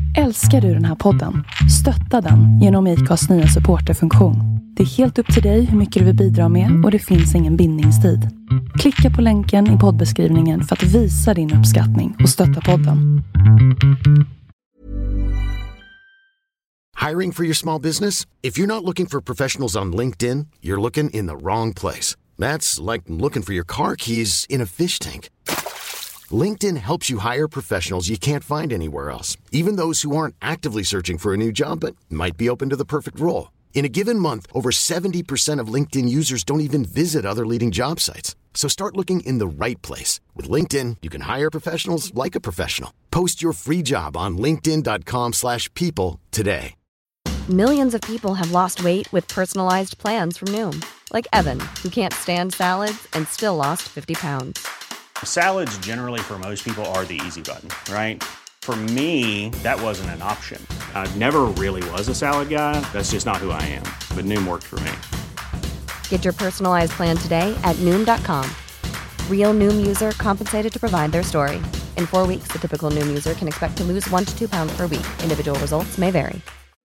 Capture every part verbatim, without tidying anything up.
Älskar du den här podden? Stötta den genom I C A:s nya supporterfunktion. Det är helt upp till dig hur mycket du vill bidra med och det finns ingen bindningstid. Klicka på länken i poddbeskrivningen för att visa din uppskattning och stötta podden. Hiring for your small business? If you're not looking for professionals on LinkedIn, you're looking in the wrong place. That's like looking for your car keys in a fish tank. LinkedIn helps you hire professionals you can't find anywhere else, even those who aren't actively searching for a new job but might be open to the perfect role. In a given month, over seventy percent of LinkedIn users don't even visit other leading job sites. So start looking in the right place. With LinkedIn, you can hire professionals like a professional. Post your free job on linkedin dot com slash people today. Millions of people have lost weight with personalized plans from Noom. Like Evan, who can't stand salads and still lost fifty pounds. Salads generally for most people are the easy button, right? For me, that wasn't an option. I never really was a salad guy. That's just not who I am. But Noom worked for me. Get your personalized plan today at Noom dot com. Real Noom user compensated to provide their story. In four weeks, the typical Noom user can expect to lose one to two pounds per week. Individual results may vary.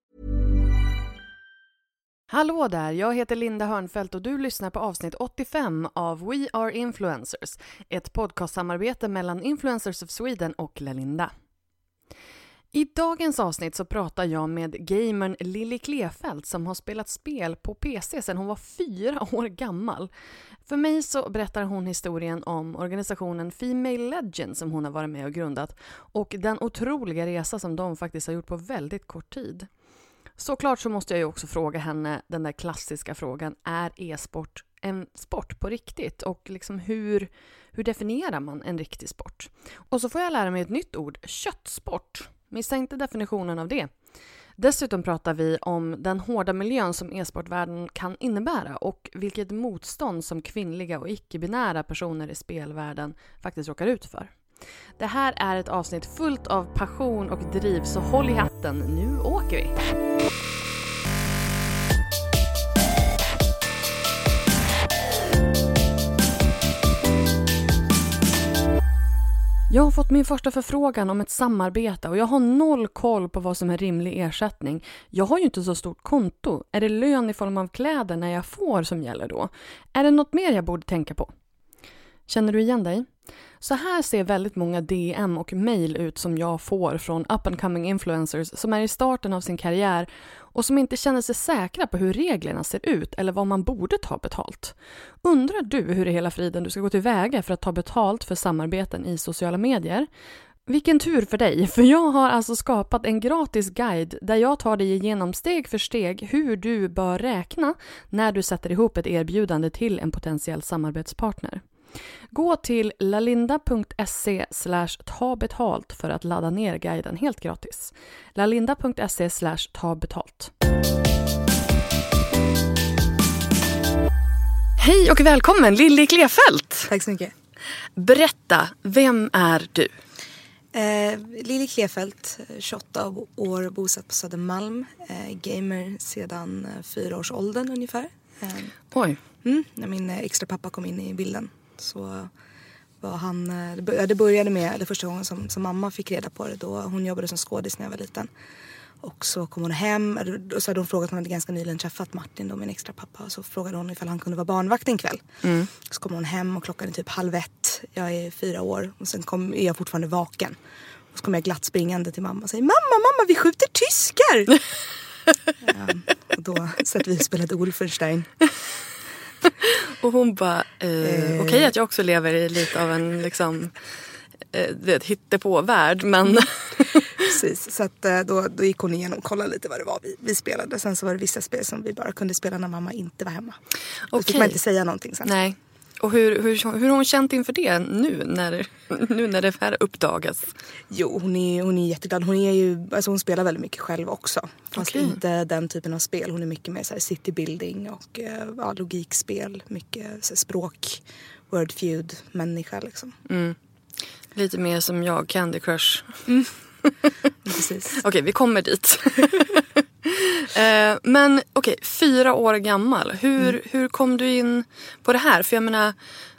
Hallå där, jag heter Linda Hörnfeldt och du lyssnar på avsnitt åttiofem av We Are Influencers, ett podcastsamarbete mellan Influencers of Sweden och Lalinda. I dagens avsnitt så pratar jag med gamern Lilly Klefelt som har spelat spel på P C sedan hon var fyra år gammal. För mig så berättar hon historien om organisationen Female Legend som hon har varit med och grundat och den otroliga resa som de faktiskt har gjort på väldigt kort tid. Såklart så måste jag ju också fråga henne den där klassiska frågan, är e-sport en sport på riktigt? Och liksom hur, hur definierar man en riktig sport? Och så får jag lära mig ett nytt ord, köttsport. Missa inte definitionen av det. Dessutom pratar vi om den hårda miljön som e-sportvärlden kan innebära och vilket motstånd som kvinnliga och icke-binära personer i spelvärlden faktiskt råkar ut för. Det här är ett avsnitt fullt av passion och driv, så håll i hatten, nu åker vi! Jag har fått min första förfrågan om ett samarbete och jag har noll koll på vad som är rimlig ersättning. Jag har ju inte så stort konto. Är det lön i form av kläder när jag får som gäller då? Är det något mer jag borde tänka på? Känner du igen dig? Så här ser väldigt många D M och mejl ut som jag får från up and coming influencers som är i starten av sin karriär och som inte känner sig säkra på hur reglerna ser ut eller vad man borde ta betalt. Undrar du hur i hela friden du ska gå tillväga för att ta betalt för samarbeten i sociala medier? Vilken tur för dig, för jag har alltså skapat en gratis guide där jag tar dig igenom steg för steg hur du bör räkna när du sätter ihop ett erbjudande till en potentiell samarbetspartner. Gå till lalinda.se slash ta betalt för att ladda ner guiden helt gratis. lalinda.se slash ta betalt. Hej och välkommen Lilly Klefelt. Tack så mycket. Berätta, vem är du? Eh, Lilly Klefelt, tjugoåtta år, bosatt på Södermalm. Eh, gamer sedan fyra års åldern ungefär. Eh, Oj. Mm, när min extra pappa kom in i bilden. Så var han, det började med, eller första gången som, som mamma fick reda på det då, hon jobbade som skådis när jag var liten. Och så kom hon hem, och så hade hon frågat, hon hade ganska nyligen träffat Martin då, min extra pappa. Och så frågade hon ifall han kunde vara barnvakt en kväll. Mm. Så kom hon hem och klockan är typ halv ett, jag är fyra år och sen kom, är jag fortfarande vaken. Och så kom jag glatt springande till mamma och säger, mamma, mamma, vi skjuter tyskar! ja, och då satt vi och spelade Wolfenstein. Och hon bara, eh, eh. okej okay, att jag också lever i lite av en liksom, eh, vet, hittepå-värld, men... Precis, så att, då, då gick hon igenom och kollade lite vad det var vi, vi spelade. Sen så var det vissa spel som vi bara kunde spela när mamma inte var hemma. Okay. Då fick man inte säga någonting sen. Nej. Och hur, hur, hur har hon känt inför det nu när, nu när det här uppdagas? Jo, hon är, hon är jätteglad. Hon, är ju, alltså hon spelar väldigt mycket själv också. Fast okay. inte den typen av spel. Hon är mycket mer så här citybuilding och ja, logikspel. Mycket så här, språk, wordfeud, människa liksom. Mm. Lite mer som jag, Candy Crush. Mm. Precis. Okej, okay, vi kommer dit. eh, men okej, okay, fyra år gammal. Hur, mm. hur kom du in på det här? För jag menar,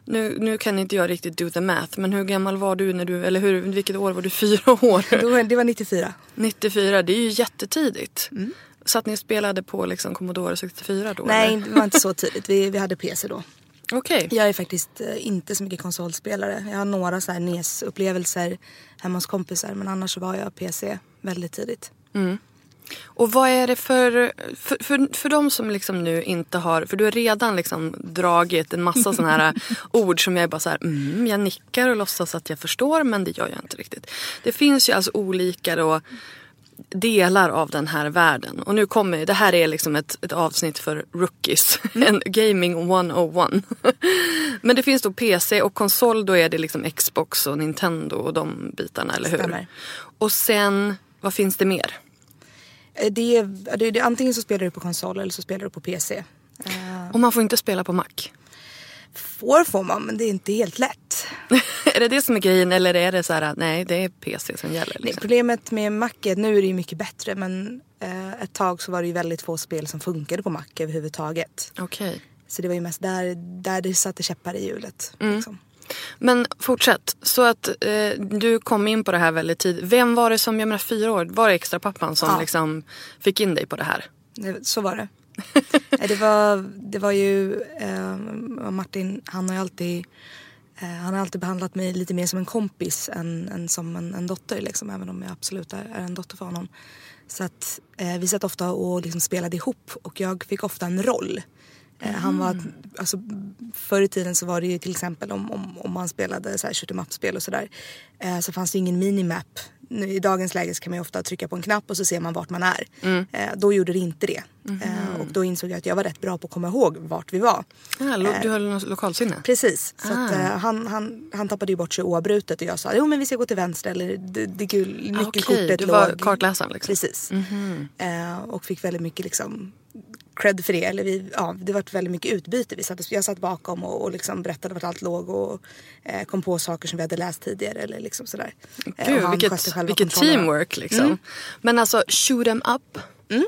Nu, nu kan inte jag riktigt do the math, men hur gammal var du när du, eller hur, vilket år var du? Fyra år? Det var nittiofyra. nittiofyra, det är ju jättetidigt. Mm. Så att ni spelade på liksom Commodore sextiofyra då? Nej, eller? det var inte så tidigt. Vi, vi hade P C då. Okej. Jag är faktiskt eh, inte så mycket konsolspelare. Jag har några så här N E S-upplevelser hemma hos kompisar. Men annars var jag P C väldigt tidigt. Mm. Och vad är det för, för, för, för de som liksom nu inte har, för du har redan liksom dragit en massa sådana här ord som jag är bara så här, mm, jag nickar och låtsas att jag förstår, men det gör jag inte riktigt. Det finns ju alltså olika då delar av den här världen. Och nu kommer, det här är liksom ett, ett avsnitt för rookies. En gaming etthundraett. Men det finns då P C och konsol, då är det liksom Xbox och Nintendo och de bitarna, eller hur? Stämmer. Och sen, vad finns det mer? Det är, det är, antingen så spelar du på konsol eller så spelar du på P C. Uh, Och man får inte spela på Mac? får får man, men det är inte helt lätt. Är det det som är grejen, eller är det så här att nej, det är P C som gäller? Liksom? Nej, problemet med Mac är att nu är det ju mycket bättre, men uh, ett tag så var det ju väldigt få spel som funkade på Mac överhuvudtaget. Okej. Okay. Så det var ju mest där, där det satte käppar i hjulet. Mm. Liksom. Men fortsätt, så att eh, du kom in på det här väldigt tidigt. Vem var det som, jag menar fyra år, var det extra pappan som ja. liksom fick in dig på det här? Det, så var det. det, var, det var ju eh, Martin, han har ju alltid eh, han har alltid behandlat mig lite mer som en kompis än, än som en, en dotter liksom, även om jag absolut är, är en dotter för honom. Så att eh, vi satt ofta och liksom spelade ihop och jag fick ofta en roll. Mm. Han var, alltså, förr i tiden så var det ju till exempel om, om, om man spelade så här shoot 'em up-spel och sådär, eh, så fanns det ingen minimap. Nu, i dagens läge så kan man ju ofta trycka på en knapp och så ser man vart man är. Mm. Eh, då gjorde det inte det. Mm. Eh, och då insåg jag att jag var rätt bra på att komma ihåg vart vi var. Ah, lo- du höll något lokalsinne? Precis. Så ah. att, eh, han, han, han tappade ju bort sig oavbrutet och jag sa, jo men vi ska gå till vänster eller det, det gul, nyckelkortet okay, du var låg. kartläsaren liksom. Precis. Mm-hmm. Eh, och fick väldigt mycket liksom cred för det. Eller vi, ja, det var väldigt mycket utbyte. Vi satt, jag satt bakom och, och liksom berättade vart allt låg och eh, kom på saker som vi hade läst tidigare. Eller liksom sådär. Gud, eh, vilket, vilket teamwork liksom. Mm. Men alltså, shoot 'em up. Mm.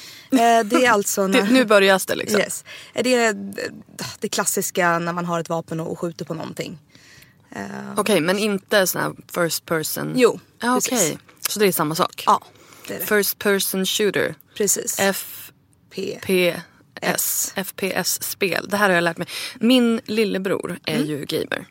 Eh, det är alltså... När, det, nu börjar det liksom. Yes. Det är det, det klassiska när man har ett vapen och, och skjuter på någonting. Eh, Okej, okay, men inte sån här first person? Jo, ah, okej. Okay. Så det är samma sak? Ja, det är det. First person shooter? Precis. F... P. P S. F P S-spel. Det här har jag lärt mig. Min lillebror är mm. ju gamer.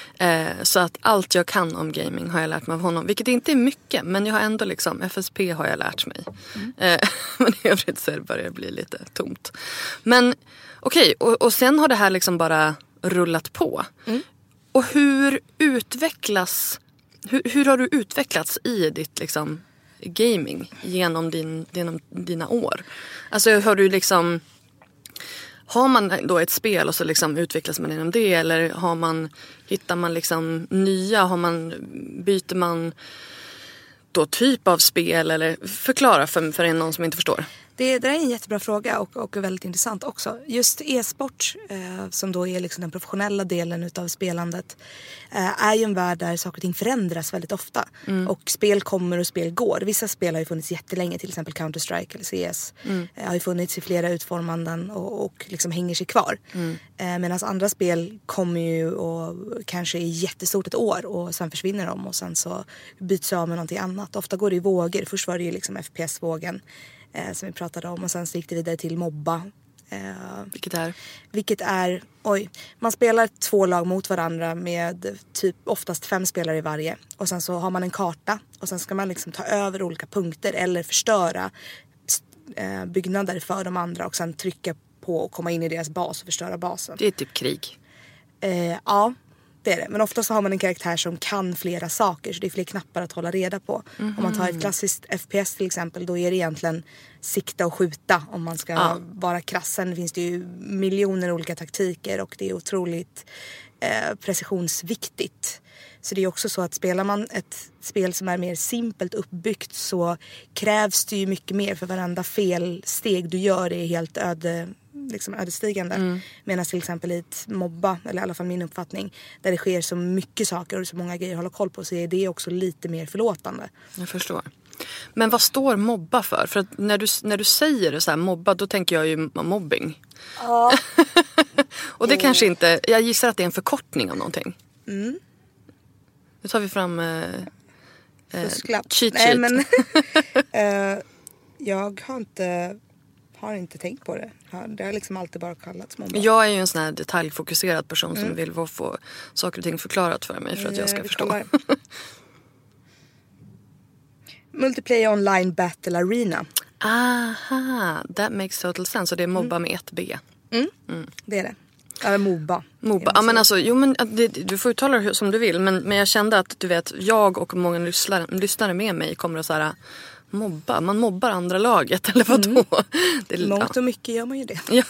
Eh, så att allt jag kan om gaming har jag lärt mig av honom. Vilket inte är mycket, men jag har ändå liksom, F S P har jag lärt mig. Mm. Eh, men i övrigt så börjar det bli lite tomt. Men okej, okay, och, och sen har det här liksom bara rullat på. Mm. Och hur utvecklas, hur, hur har du utvecklats i ditt liksom gaming genom, din, genom dina år? Alltså har du liksom, har man då ett spel och så liksom utvecklas man inom det, eller har man, hittar man liksom nya, har man, byter man då typ av spel, eller förklara för, för någon som inte förstår. Det, det är en jättebra fråga och, och väldigt intressant också. Just e-sport, eh, som då är liksom den professionella delen utav spelandet, eh, är ju en värld där saker och ting förändras väldigt ofta. Mm. Och spel kommer och spel går. Vissa spel har ju funnits jättelänge, till exempel Counter-Strike eller C S. Mm. Eh, har ju funnits i flera utformanden och, och liksom hänger sig kvar. Mm. Eh, Medan andra spel kommer ju och kanske är jättestort ett år och sen försvinner de och sen så byts av med någonting annat. Ofta går det i vågor. Först var det ju liksom F P S-vågen. Eh, som vi pratade om, och sen så gick det vidare till mobba. Eh, vilket är? Vilket är, oj, man spelar två lag mot varandra med typ oftast fem spelare i varje. Och sen så har man en karta och sen ska man liksom ta över olika punkter eller förstöra eh, byggnader för de andra och sen trycka på och komma in i deras bas och förstöra basen. Det är typ krig. Eh, ja. Det är det. Men ofta så har man en karaktär som kan flera saker, så det är fler knappar att hålla reda på. Mm-hmm. Om man tar ett klassiskt F P S till exempel, då är det egentligen sikta och skjuta om man ska ja. vara krass. Sen finns det ju miljoner olika taktiker och det är otroligt eh, precisionsviktigt. Så det är också så att spelar man ett spel som är mer simpelt uppbyggt så krävs det ju mycket mer, för varenda felsteg du gör är helt öde liksom ödesdigande. Mm. Medan till exempel i ett mobba, eller i alla fall min uppfattning, där det sker så mycket saker och så många grejer att hålla koll på, så är det också lite mer förlåtande. Jag förstår. Men vad står mobba för? För att när du, när du säger det så här mobba, då tänker jag ju mobbing. Ja. Och det kanske inte, jag gissar att det är en förkortning av någonting. Mm. Nu tar vi fram eh, eh, Fusklapp. cheat Nej, sheet. men uh, jag har inte, har inte tänkt på det. Det har liksom alltid bara kallats mobba. Jag är ju en sån här detaljfokuserad person Mm. som vill få saker och ting förklarat för mig för att jag ska Vi förstå. kollar. Multiplayer online battle arena. Aha, that makes total sense. Så det är mobba med ett B. Mm. Mm. Det är det. Ja, Moba. Moba. Ja, men alltså, jo, men det, du får uttala det som du vill. Men, men jag kände att du vet, jag och många lyssnare, lyssnare med mig kommer att så här, mobba. Man mobbar andra laget, eller vadå? Mm. Det är, Mångt ja. och mycket gör man ju det. Ja.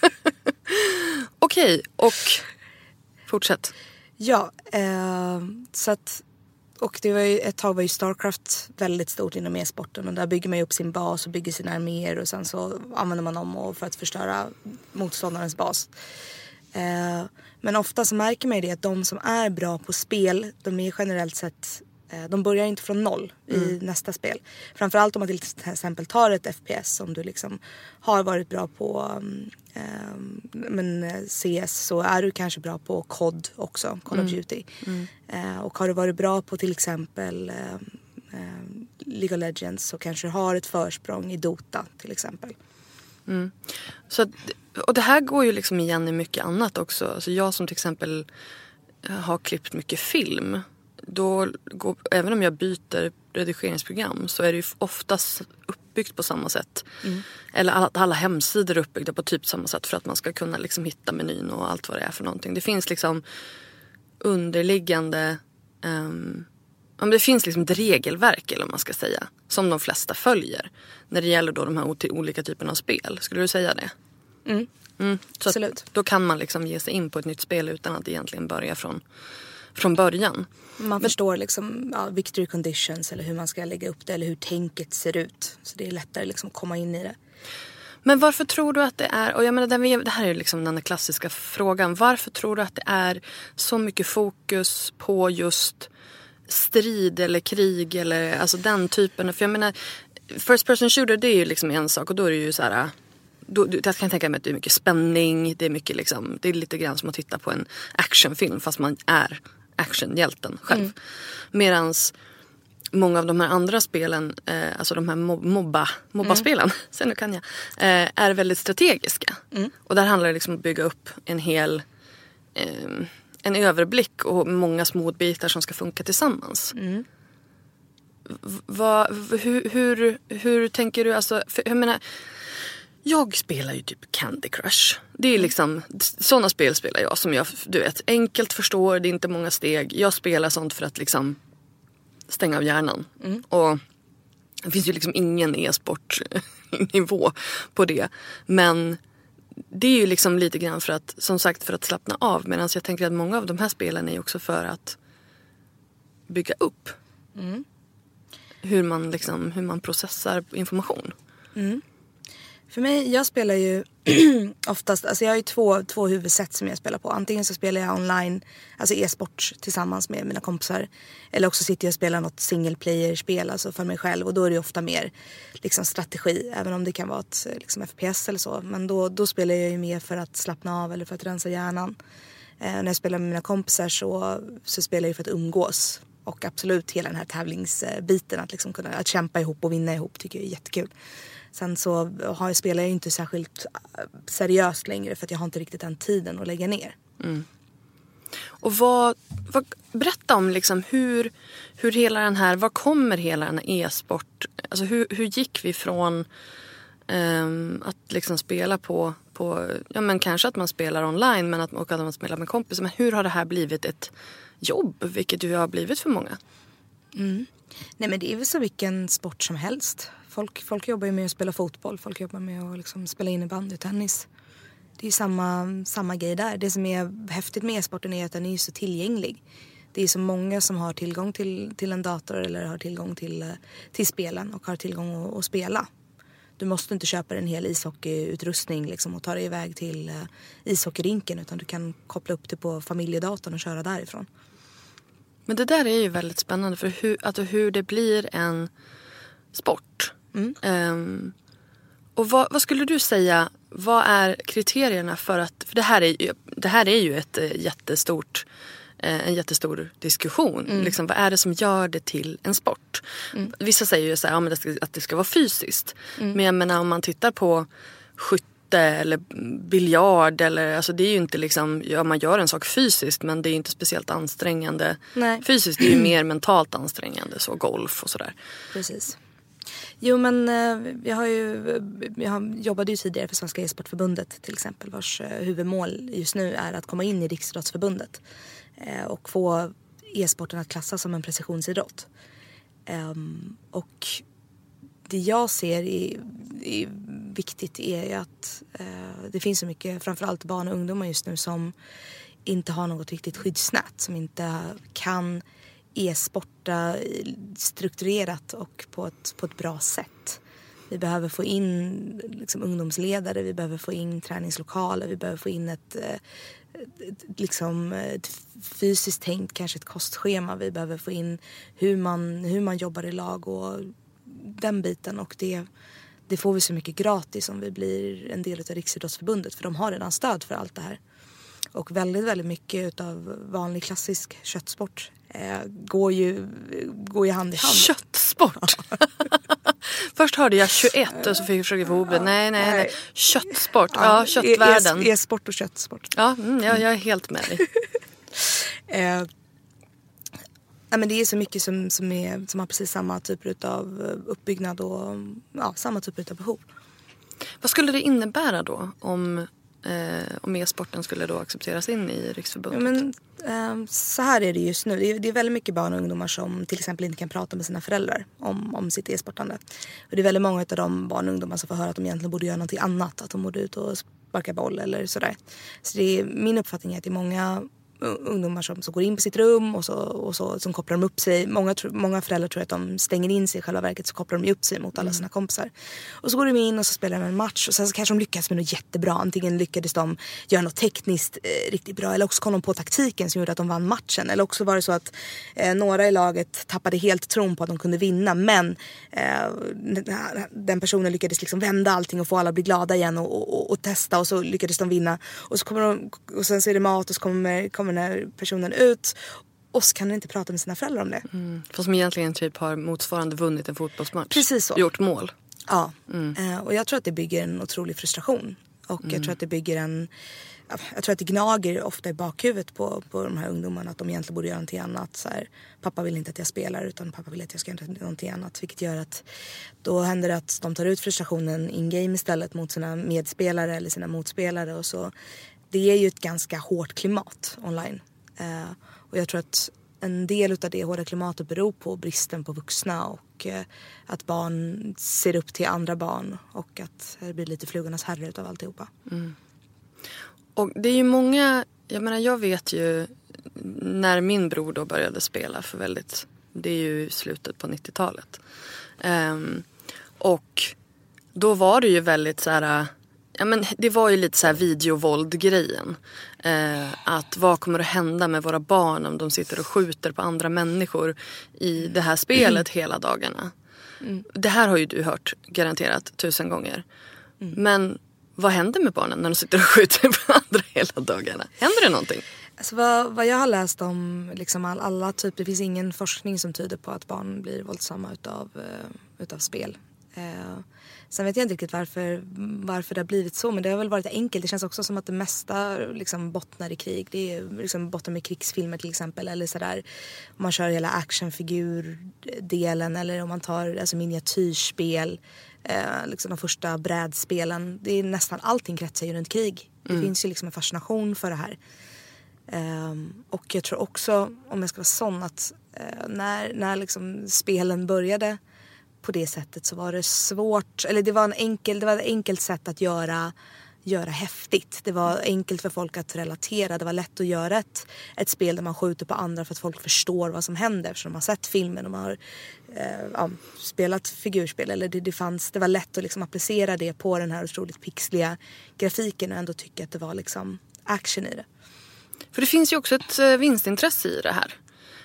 Okej, okay, och fortsätt. Ja, eh, så att, och det var ju, ett tag var ju Starcraft väldigt stort inom e-sporten. Och där bygger man ju upp sin bas och bygger sina arméer. Och sen så använder man dem för att förstöra motståndarens bas. Eh, men ofta så märker man ju det att de som är bra på spel, de är generellt sett, eh, de börjar inte från noll i mm. nästa spel. Framförallt om man till exempel tar ett F P S som du liksom har varit bra på, eh, men C S, så är du kanske bra på C O D också, Call mm. of Duty. Mm. Eh, och har du varit bra på till exempel eh, eh, League of Legends, så kanske du har ett försprång i Dota till exempel. Mm. Så att, och det här går ju liksom igen i mycket annat också. Alltså jag som till exempel har klippt mycket film, då går, även om jag byter redigeringsprogram, så är det ju oftast uppbyggt på samma sätt. Mm. Eller alla, alla hemsidor är uppbyggda på typ samma sätt för att man ska kunna liksom hitta menyn och allt vad det är för någonting. Det finns liksom underliggande um, ja, men det finns liksom ett regelverk, eller vad man ska säga, som de flesta följer när det gäller då de här olika typerna av spel. Skulle du säga det? Mm. Mm. Så absolut. Då kan man liksom ge sig in på ett nytt spel utan att egentligen börja från, från början. Man Men, förstår liksom ja, victory conditions eller hur man ska lägga upp det eller hur tänket ser ut. Så det är lättare liksom att komma in i det. Men varför tror du att det är, och jag menar, det här är liksom den klassiska frågan, varför tror du att det är så mycket fokus på just strid eller krig eller alltså den typen? För jag menar, first person shooter, det är ju liksom en sak, och då är det ju så här, då, jag kan tänka mig att det är mycket spänning, det är mycket liksom, det är lite grann som att titta på en actionfilm fast man är actionhjälten själv. Mm. Medans många av de här andra spelen, eh, alltså de här mobba, mobba-spelen, mm. sen nu kan jag, eh, är väldigt strategiska. Mm. Och där handlar det liksom om att bygga upp en hel eh, en överblick och många små bitar som ska funka tillsammans. Mm. Va, hur, hur, hur tänker du? Alltså, för, jag menar, jag spelar ju typ Candy Crush. Det är liksom, sådana spel spelar jag som jag, du vet, enkelt förstår, det är inte många steg. Jag spelar sånt för att liksom stänga av hjärnan. Mm. Och det finns ju liksom ingen e-sportnivå på det. Men det är ju liksom lite grann för att, som sagt, för att slappna av. Medan jag tänker att många av de här spelen är också för att bygga upp. Mm. Hur man liksom, hur man processar information. Mm. För mig, jag spelar ju oftast, alltså jag har ju två, två huvudsätt som jag spelar på. Antingen så spelar jag online, alltså e-sport tillsammans med mina kompisar. Eller också sitter jag och spelar något single player-spel, alltså för mig själv. Och då är det ofta mer liksom strategi, även om det kan vara ett liksom F P S eller så. Men då, då spelar jag ju mer för att slappna av eller för att rensa hjärnan. Eh, när jag spelar med mina kompisar så, så spelar jag för att umgås. Och absolut hela den här tävlingsbiten, att liksom kunna att kämpa ihop och vinna ihop, tycker jag är jättekul. Sen så har jag, spelar jag ju inte särskilt seriöst längre för att jag har inte riktigt den tiden att lägga ner. Mm. Och vad, vad, berätta om liksom hur, hur hela den här, var kommer hela den här e-sport, alltså hur, hur gick vi från um, att liksom spela på, på, ja men kanske att man spelar online men att, och att man spelar med kompisar, men hur har det här blivit ett jobb, vilket det har blivit för många? Mm. Nej, men det är väl så vilken sport som helst. Folk, folk jobbar ju med att spela fotboll. Folk jobbar med att liksom spela innebandy, tennis. Det är ju samma, samma grej där. Det som är häftigt med e-sporten är att den är så tillgänglig. Det är så många som har tillgång till, till en dator eller har tillgång till, till spelen och har tillgång att, att spela. Du måste inte köpa en hel ishockeyutrustning liksom, och ta dig iväg till uh, ishockeyrinken, utan du kan koppla upp det på familjedatorn och köra därifrån. Men det där är ju väldigt spännande, för hur, alltså hur det blir en sport. Mm. Um, och vad, vad skulle du säga, vad är kriterierna för att, för det här är ju, det här är ju ett jättestort, en jättestor diskussion. Mm. Liksom, vad är det som gör det till en sport? Mm. Vissa säger ju så här, ja, men det ska, att det ska vara fysiskt. Mm. Men jag menar, om man tittar på skytte eller biljard, eller, alltså det är ju inte liksom, ja, man gör en sak fysiskt, men det är ju inte speciellt ansträngande. Nej. Fysiskt, det är ju mer mentalt ansträngande, så golf och sådär. Precis. Jo, men jag har ju jag jobbade ju tidigare för Svenska e-sportförbundet till exempel, vars huvudmål just nu är att komma in i Riksidrottsförbundet och få e-sporten att klassas som en precisionsidrott. Och det jag ser är, är viktigt är ju att det finns så mycket, framförallt barn och ungdomar just nu, som inte har något riktigt skyddsnät, som inte kan e-sporta strukturerat och på ett, på ett bra sätt. Vi behöver få in liksom, ungdomsledare, vi behöver få in träningslokaler, vi behöver få in ett, ett, liksom, ett fysiskt tänkt, kanske ett kostschema. Vi behöver få in hur man, hur man jobbar i lag och den biten. Och det, det får vi så mycket gratis om vi blir en del av Riksidrottsförbundet, för de har redan stöd för allt det här. Och väldigt, väldigt mycket av vanlig klassisk köttsport eh, går, ju, går ju hand i hand. Köttsport? Först hörde jag tjugoett och så fick jag försöka få ihop det. Nej, nej, nej. Köttsport. Ja, ja, köttvärlden. E-sport och köttsport. Ja, mm, jag, jag är helt med dig. eh, nej, men det är så mycket som, som, är, som har precis samma typer av uppbyggnad och ja, samma typer av behov. Vad skulle det innebära då om... Eh, om e-sporten skulle då accepteras in i Riksförbundet? Ja, men, eh, så här är det just nu. Det är, det är väldigt mycket barn och ungdomar som till exempel inte kan prata med sina föräldrar om, om sitt e-sportande. Och det är väldigt många av de barn och ungdomar som får höra att de egentligen borde göra någonting annat. Att de borde ut och sparka boll eller sådär. Så det är, min uppfattning är att det är många ungdomar som, som går in på sitt rum och så, och så som kopplar de upp sig. Många, många föräldrar tror att de stänger in sig i själva verket, så kopplar de upp sig mot alla sina kompisar. Och så går de in och så spelar de en match och sen så kanske de lyckas med något jättebra. Antingen lyckades de göra något tekniskt eh, riktigt bra, eller också kom de på taktiken som gjorde att de vann matchen. Eller också var det så att eh, några i laget tappade helt tron på att de kunde vinna, men eh, den personen lyckades liksom vända allting och få alla att bli glada igen och, och, och, och testa, och så lyckades de vinna. Och så kommer de, och sen så är det mat och så kommer, kommer när personen ut och så kan den inte prata med sina föräldrar om det. Mm. Fast som egentligen typ har motsvarande vunnit en fotbollsmatch. Precis så. Gjort mål. Ja, mm. eh, och jag tror att det bygger en otrolig frustration. Och mm. jag tror att det bygger en... Jag tror att det gnager ofta i bakhuvudet på, på de här ungdomarna att de egentligen borde göra någonting annat. Så här, pappa vill inte att jag spelar, utan pappa vill att jag ska göra någonting annat. Vilket gör att då händer det att de tar ut frustrationen in-game istället mot sina medspelare eller sina motspelare. Och så. Det är ju ett ganska hårt klimat online. Eh, och jag tror att en del av det hårda klimatet beror på bristen på vuxna och eh, att barn ser upp till andra barn och att det blir lite flugornas herre utav alltihopa. Mm. Och det är ju många, jag menar jag vet ju när min bror då började spela för väldigt, det är ju slutet på nittiotalet. Um, och då var det ju väldigt så här, ja men det var ju lite så här videovåld-grejen. Eh, att vad kommer att hända med våra barn om de sitter och skjuter på andra människor i det här spelet mm. hela dagarna. Mm. Det här har ju du hört garanterat tusen gånger. Mm. Men vad händer med barnen när de sitter och skjuter på andra hela dagarna? Händer det någonting? Alltså vad, vad jag har läst om liksom all, alla typer, det finns ingen forskning som tyder på att barn blir våldsamma utav, uh, utav spel. Uh, sen vet jag inte riktigt varför, varför det har blivit så, men det har väl varit enkelt. Det känns också som att det mesta liksom bottnar i krig. Det är liksom bottnar med krigsfilmer till exempel, eller sådär. Om man kör hela actionfigurdelen, eller om man tar alltså miniatyrspel, eh, liksom de första brädspelen. Det är nästan allting kretsar ju runt krig. Det mm. finns ju liksom en fascination för det här. Um, och jag tror också, om jag ska vara sån, att uh, när, när liksom spelen började på det sättet så var det svårt, eller det var en enkel, det var ett enkelt sätt att göra, göra häftigt. Det var enkelt för folk att relatera. Det var lätt att göra ett, ett spel där man skjuter på andra för att folk förstår vad som händer, eftersom de har sett filmen och man har uh, ja, spelat figurspel. Eller det, det, fanns, det var lätt att liksom applicera det på den här otroligt pixliga grafiken och ändå tycka att det var liksom action i det. För det finns ju också ett vinstintresse i det här.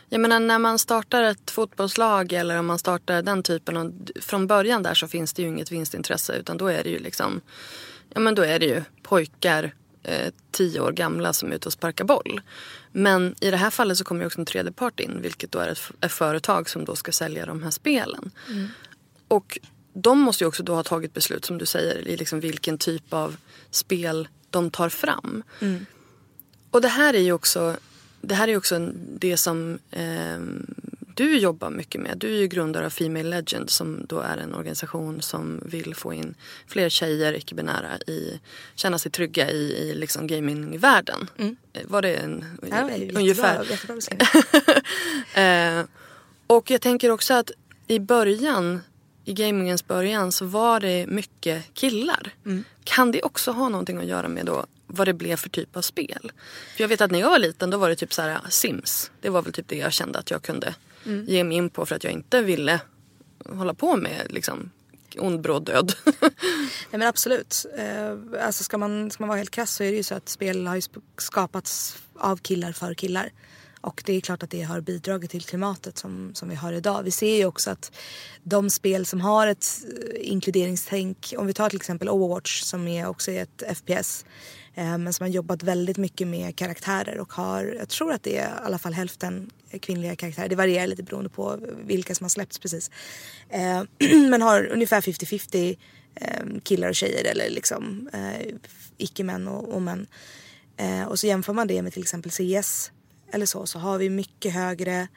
Jag menar, när man startar ett fotbollslag eller om man startar den typen av, från början där så finns det ju inget vinstintresse, utan då är det ju liksom, ja men då är det ju pojkar eh, tio år gamla som är ute och sparkar boll. Men i det här fallet så kommer ju också en tredje part in, vilket då är ett, ett företag som då ska sälja de här spelen. Mm. Och de måste ju också då ha tagit beslut, som du säger, i liksom vilken typ av spel de tar fram. Mm. Och det här är ju också, det här är ju också det som eh, du jobbar mycket med. Du är ju grundare av Female Legend, som då är en organisation som vill få in fler tjejer, icke-binära, i känna sig trygga i, i liksom gamingvärlden. Mm. Var det en ja, det är ungefär? Jättebra, jättebra eh, och jag tänker också att i början, i gamingens början, så var det mycket killar. Mm. Kan det också ha någonting att göra med då vad det blev för typ av spel? För jag vet att när jag var liten, då var det typ så här Sims. Det var väl typ det jag kände att jag kunde mm. ge mig in på, för att jag inte ville hålla på med liksom ond bråd död. Nej, men absolut. Eh, alltså ska man, ska man vara helt krass så är det ju så att spel har ju skapats av killar för killar. Och det är klart att det har bidragit till klimatet som, som vi har idag. Vi ser ju också att de spel som har ett inkluderingstänk, om vi tar till exempel Overwatch som är också ett F P S, eh, men som har jobbat väldigt mycket med karaktärer och har, jag tror att det är i alla fall hälften kvinnliga karaktärer. Det varierar lite beroende på vilka som har släppts precis. Eh, men har ungefär femtio femtio eh, killar och tjejer, eller liksom eh, icke-män och, och män. Eh, och så jämför man det med till exempel C S eller så, så har vi mycket högre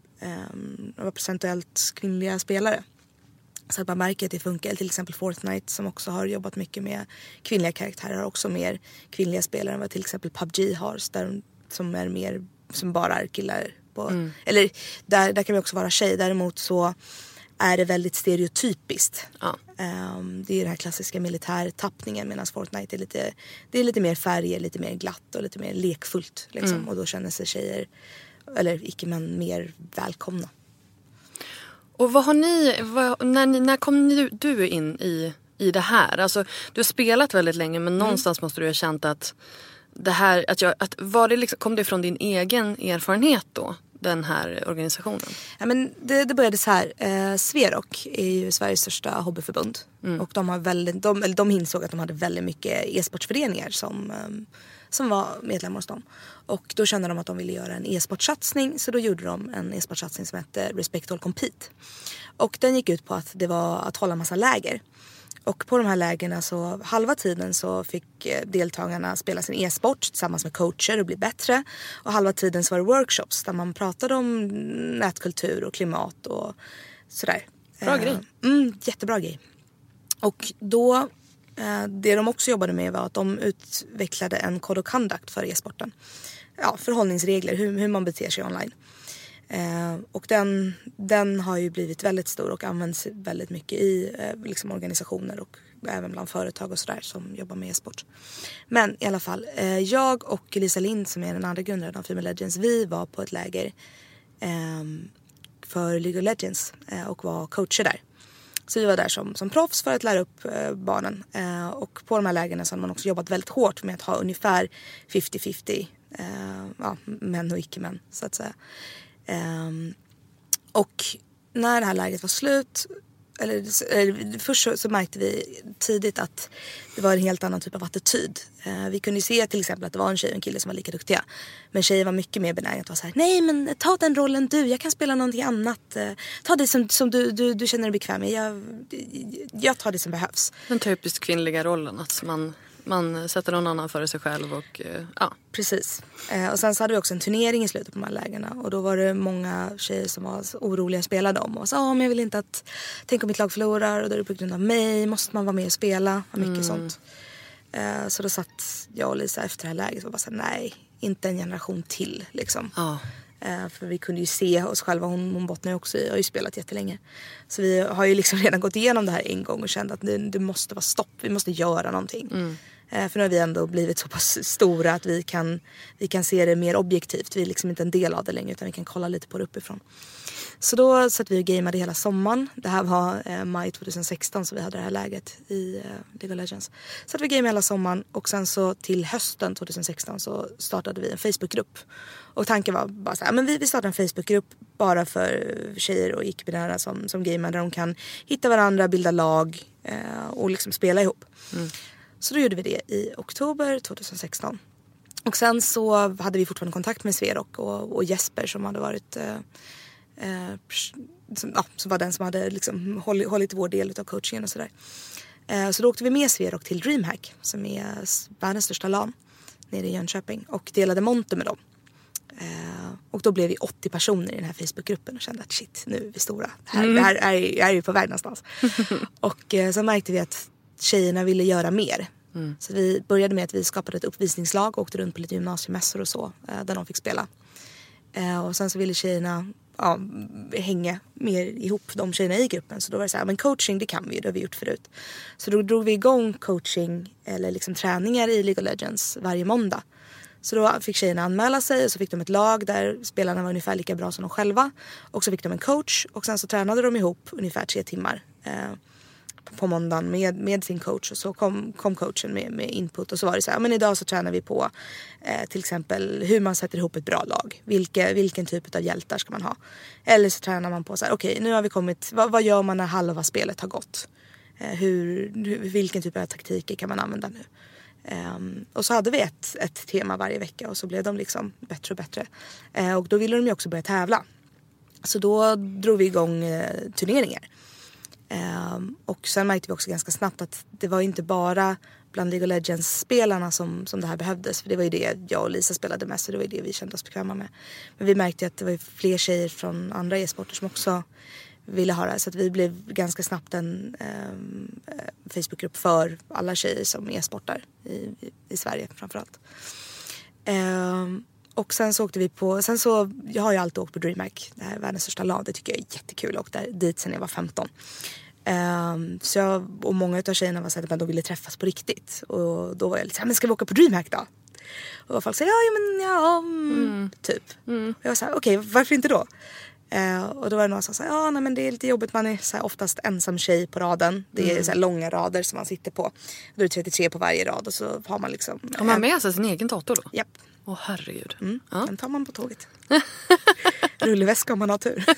eh, procentuellt kvinnliga spelare. Så att man märker att det funkar. Till exempel Fortnite, som också har jobbat mycket med kvinnliga karaktärer, har också mer kvinnliga spelare än vad till exempel P U B G har, där, som är mer, som bara är killar på, mm. eller där, där kan vi också vara tjej. Däremot så är det väldigt stereotypiskt. Ja. Um, det är den här klassiska militärtappningen, medan Fortnite är lite, det är lite mer färger, lite mer glatt och lite mer lekfullt liksom. Mm. Och då känner sig tjejer, eller icke-män, mer välkomna. Och vad har ni, vad, när, ni när kom ni, du in i, i det här? Alltså, du har spelat väldigt länge, men mm. någonstans måste du ha känt att det här, att jag, att var det liksom, kom det från din egen erfarenhet då, den här organisationen? Ja, men det, det började så här. Eh, Sverok är ju Sveriges största hobbyförbund. Mm. Och de har väldigt, de, eller de insåg att de hade väldigt mycket e-sportsföreningar som, um, som var medlemmar hos dem. Och då kände de att de ville göra en e-sportsatsning, så då gjorde de en e-sportsatsning som hette Respect All Compete. Och den gick ut på att det var att hålla massa läger. Och på de här lägerna så halva tiden så fick deltagarna spela sin e-sport tillsammans med coacher och bli bättre. Och halva tiden så var det workshops där man pratade om nätkultur och klimat och sådär. Bra uh, grej. Mm, jättebra grej. Och då, uh, det de också jobbade med var att de utvecklade en code of conduct för e-sporten. Ja, förhållningsregler, hur, hur man beter sig online. Eh, och den, den har ju blivit väldigt stor och används väldigt mycket i eh, liksom organisationer och även bland företag och sådär som jobbar med e-sport. Men i alla fall, eh, jag och Lisa Lind, som är den andra grundaren av Female Legends, vi var på ett läger eh, för League of Legends eh, och var coacher där. Så vi var där som, som proffs för att lära upp eh, barnen. Eh, och på de här lägren så har man också jobbat väldigt hårt med att ha ungefär femtio femtio eh, ja, män och icke-män, så att säga. Um, och när det här läget var slut, eller, eller först så, så märkte vi tidigt att det var en helt annan typ av attityd. Uh, vi kunde se till exempel att det var en tjej och en kille som var lika duktiga, men tjejer var mycket mer benägna att vara så här: nej men ta den rollen du, jag kan spela någonting annat, uh, ta det som, som du, du, du känner dig bekväm med, jag, jag tar det som behövs. Den typiskt kvinnliga rollen, att man Man sätter någon annan före sig själv och ja. Precis. Eh, och sen så hade vi också en turnering i slutet på de här lägena. Och då var det många tjejer som var oroliga att spela dem. Och sa, ah, men jag vill inte att, tänk om mitt lag förlorar och då är det på grund av mig. Måste man vara med och spela? Och mycket mm. sånt. Eh, så då satt jag och Lisa efter det här läget och bara sa, nej, inte en generation till liksom. Ja. Uh, för vi kunde ju se oss själva, hon, hon bottnar ju också i, har ju spelat jättelänge. Så vi har ju liksom redan gått igenom det här en gång och kände att det, det måste vara stopp, vi måste göra någonting. Mm. Uh, för nu har vi ändå blivit så pass stora att vi kan, vi kan se det mer objektivt. Vi är liksom inte en del av det längre, utan vi kan kolla lite på det uppifrån. Så då satt vi och gameade hela sommaren. Det här var eh, maj tjugohundrasexton så vi hade det här läget i eh, League of Legends. Så att vi gameade hela sommaren och sen så till hösten tjugohundrasexton så startade vi en Facebookgrupp. Och tanken var bara så här, men vi, vi startade en Facebookgrupp bara för tjejer och icke-binära som, som gamer där de kan hitta varandra, bilda lag eh, och liksom spela ihop. Mm. Så då gjorde vi det i oktober tjugohundrasexton. Och sen så hade vi fortfarande kontakt med Sverok och, och Jesper som hade varit eh, eh, som, ja, som var den som hade liksom hållit, hållit vår del av coachingen och sådär. Eh, så då åkte vi med Sverok till DreamHack som är världens största LAN nere i Jönköping och delade monter med dem. Eh, och då blev vi åttio personer i den här Facebookgruppen och kände att shit, nu är vi stora. Det här, mm. det här är, är ju på väg någonstans. och eh, så märkte vi att tjejerna ville göra mer. Mm. Så vi började med att vi skapade ett uppvisningslag och åkte runt på lite gymnasiemässor och så eh, där de fick spela. Eh, och sen så ville tjejerna ja, hänga mer ihop de tjejerna i gruppen. Så då var det så här, men coaching det kan vi ju, det har vi gjort förut. Så då drog vi igång coaching eller liksom träningar i League of Legends varje måndag. Så då fick tjejerna anmäla sig och så fick de ett lag där spelarna var ungefär lika bra som de själva. Och så fick de en coach och sen så tränade de ihop ungefär tre timmar eh, på måndagen med, med sin coach. Och så kom, kom coachen med, med input och så var det så här, men idag så tränar vi på eh, till exempel hur man sätter ihop ett bra lag. Vilke, vilken typ av hjältar ska man ha? Eller så tränar man på så här, okej okay, nu har vi kommit, vad, vad gör man när halva spelet har gått? Eh, hur, hur, vilken typ av taktiker kan man använda nu? Um, och så hade vi ett, ett tema varje vecka och så blev de liksom bättre och bättre. Uh, och då ville de ju också börja tävla. Så då drog vi igång uh, turneringar. Um, och sen märkte vi också ganska snabbt att det var inte bara bland League of Legends-spelarna som, som det här behövdes. För det var ju det jag och Lisa spelade mest så det var ju det vi kände oss bekväma med. Men vi märkte att det var fler tjejer från andra e-sporter som också ville ha det. Så att vi blev ganska snabbt en eh, Facebookgrupp för alla tjejer som e-sportar i, i, i Sverige framförallt. Eh, och sen så åkte vi på, sen så, jag har ju alltid åkt på DreamHack, det här är världens största LAN, det tycker jag är jättekul och där dit sen jag var femton. Eh, så jag, och många av tjejerna var så att de ville träffas på riktigt. Och då var jag lite så här, men ska vi åka på DreamHack då? Och folk sa, ja, ja men ja, mm, typ. Mm. Och jag var så här, okej, okay, varför inte då? Uh, och då var det någon som sa, ja nej men det är lite jobbigt, man är så här, oftast ensam tjej på raden. Det är mm. så här, långa rader som man sitter på. Då är det trettiotre på varje rad och så har man liksom... Har man med sig sin egen dator då? Japp. Åh oh, herregud. Mm. Ja. Den tar man på tåget. Rullväska om man har tur.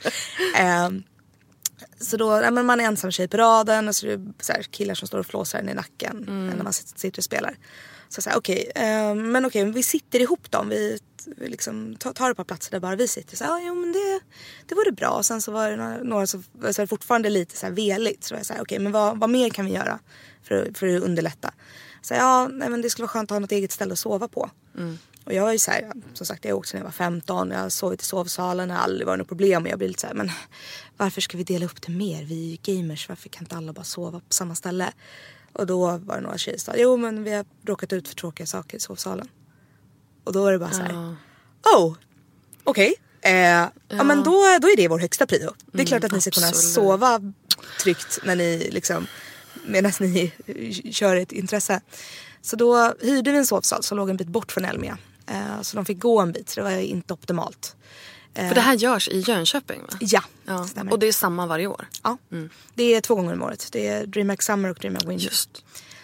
uh, så då, ja, men man är ensam tjej på raden och så är det så här, killar som står och flåsar en i nacken mm. när man sitter och spelar. Så så här, okej, okay, uh, men okej, okay, vi sitter ihop dem. Vi, vi liksom tar, tar ett par platser där bara vi sitter. Så ja, jo, men det, det vore bra. Och sen så var det några, några som så fortfarande lite så här veligt. Så jag sa, okej, okay, men vad, vad mer kan vi göra för, för att underlätta? Så ja, nej, men det skulle vara skönt att ha något eget ställe att sova på. Mm. Och jag var ju så här, som sagt, jag åkte när jag var femton. Jag sovit i sovsalen, det har aldrig varit något problem. Och jag blir lite så här, men varför ska vi dela upp det mer? Vi är ju gamers, varför kan inte alla bara sova på samma ställe? Och då var det några tjejer som sa, jo men vi har råkat ut för tråkiga saker i sovsalen. Och då var det bara så här, uh. oh, okej. Okay. Eh, ja. ja men då, då är det vår högsta prio. Det är mm, klart att ni ska kunna sova tryggt när ni liksom, medan ni kör ett intresse. Så då hyrde vi en sovsal som låg en bit bort från Elmia. Eh, så de fick gå en bit, så det var inte optimalt. För det här görs i Jönköping va? Ja, ja. Och det är samma varje år? Ja, mm. Det är två gånger om året. Det är DreamHack Summer och DreamHack Winter. Just.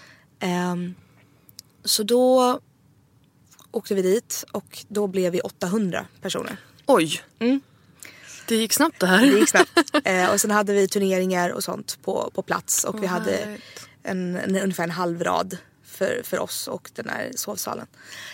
Um, så då åkte vi dit och då blev vi åttahundra personer. Oj! Mm. Det gick snabbt det här. Det gick snabbt. uh, och sen hade vi turneringar och sånt på, på plats. Och oh, vi hade en, en, ungefär en halv rad för, för oss och den här sovsalen.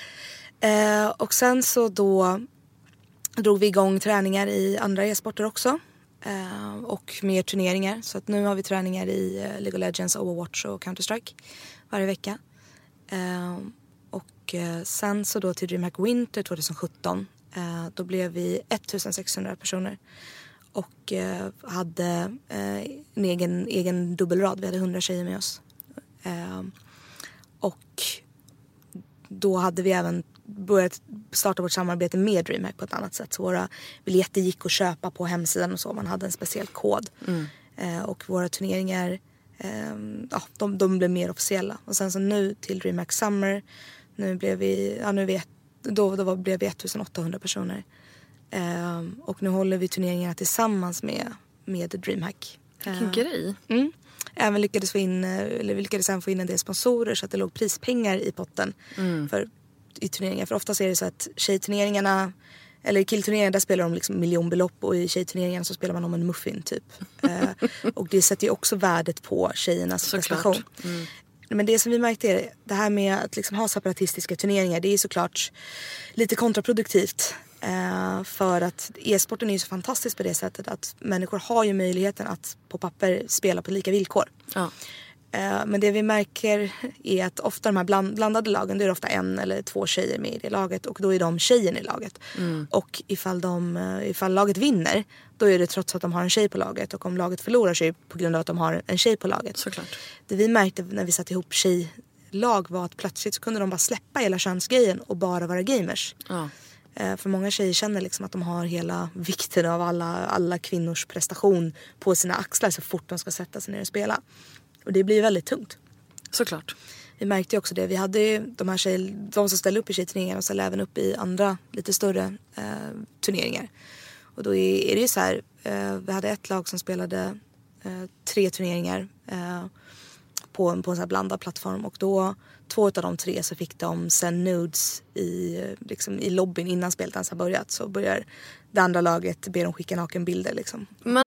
Uh, och sen så då... drog vi igång träningar i andra e-sporter också. Eh, och mer turneringar. Så att nu har vi träningar i eh, League of Legends, Overwatch och Counter-Strike varje vecka. Eh, och eh, sen så då till DreamHack Winter tjugosjutton. Eh, då blev vi ettusensexhundra personer. Och eh, hade eh, en egen, egen dubbelrad. Vi hade hundra tjejer med oss. Eh, och då hade vi även börjat starta vårt samarbete med DreamHack på ett annat sätt. Så våra biljetter gick att köpa på hemsidan och så. Man hade en speciell kod. Mm. Eh, och våra turneringar, eh, ja, de, de blev mer officiella. Och sen så nu till DreamHack Summer, nu blev vi, ja nu vet, då, då blev vi ettusenåttahundra personer. Eh, och nu håller vi turneringarna tillsammans med, med DreamHack. Vilken eh, grej. Mm. Även lyckades få in, eller vi lyckades även få in en del sponsorer så att det låg prispengar i potten mm. för, i turneringar. För ofta är det så att tjejturneringarna, eller killturneringar, där spelar de liksom miljonbelopp och i tjejturneringarna så spelar man om en muffin typ. eh, och det sätter ju också värdet på tjejernas prestation. Mm. Men det som vi märkte är det här med att liksom ha separatistiska turneringar, det är såklart lite kontraproduktivt. Eh, för att e-sporten är ju så fantastisk på det sättet att människor har ju möjligheten att på papper spela på lika villkor. Ja. Eh, men det vi märker är att ofta de här bland, blandade lagen, det är ofta en eller två tjejer med i det laget och då är de tjejen i laget. Mm. Och ifall, de, ifall laget vinner, då är det trots att de har en tjej på laget, och om laget förlorar sig på grund av att de har en tjej på laget. Såklart. Det vi märkte när vi satte ihop tjejlag var att plötsligt så kunde de bara släppa hela könsgrejen och bara vara gamers. Ja. För många tjejer känner liksom att de har hela vikten av alla, alla kvinnors prestation på sina axlar så fort de ska sätta sig ner och spela. Och det blir väldigt tungt. Såklart. Vi märkte ju också det. Vi hade ju de här tjej, de som ställde upp i tjejturneringar och ställde även upp i andra lite större eh, turneringar. Och då är, är det ju så här, eh, vi hade ett lag som spelade eh, tre turneringar eh, på en, på en sån här blandad plattform. Och då, två av de tre så fick de sen nudes i, liksom, i lobbyn innan spelet ens har börjat. Så börjar det andra laget be dem skicka nakenbilder liksom. Men-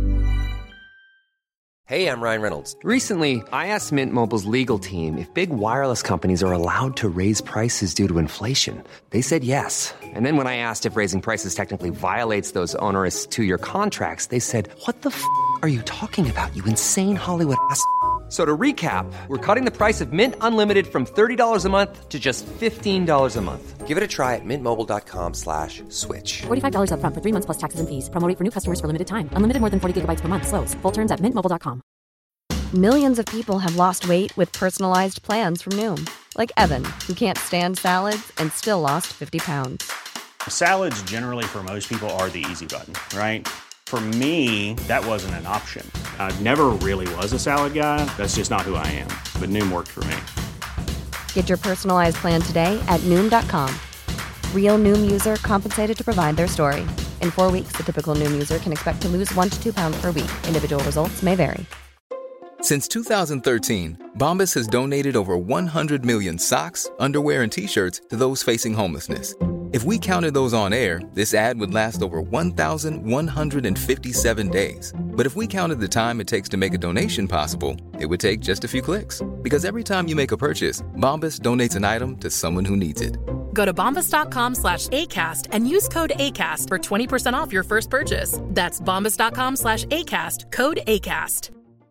Hey, I'm Ryan Reynolds. Recently, I asked Mint Mobile's legal team if big wireless companies are allowed to raise prices due to inflation. They said yes. And then when I asked if raising prices technically violates those onerous two-year contracts, they said, what the f*** are you talking about, you insane Hollywood ass f- So to recap, we're cutting the price of Mint Unlimited from thirty dollars a month to just fifteen dollars a month. Give it a try at mintmobile.com slash switch. forty-five dollars up front for three months plus taxes and fees. Promo rate for new customers for limited time. Unlimited more than forty gigabytes per month. Slows full terms at mint mobile dot com. Millions of people have lost weight with personalized plans from Noom. Like Evan, who can't stand salads and still lost fifty pounds. Salads generally for most people are the easy button, right? For me, that wasn't an option. I never really was a salad guy. That's just not who I am. But Noom worked for me. Get your personalized plan today at Noom dot com. Real Noom user compensated to provide their story. In four weeks, the typical Noom user can expect to lose one to two pounds per week. Individual results may vary. Since two thousand thirteen, Bombas has donated over one hundred million socks, underwear, and T-shirts to those facing homelessness. If we counted those on air, this ad would last over one thousand one hundred fifty-seven days. But if we counted the time it takes to make a donation possible, it would take just a few clicks. Because every time you make a purchase, Bombas donates an item to someone who needs it. Go to bombas.com slash ACAST and use code ACAST for twenty percent off your first purchase. That's bombas.com slash ACAST, code ACAST.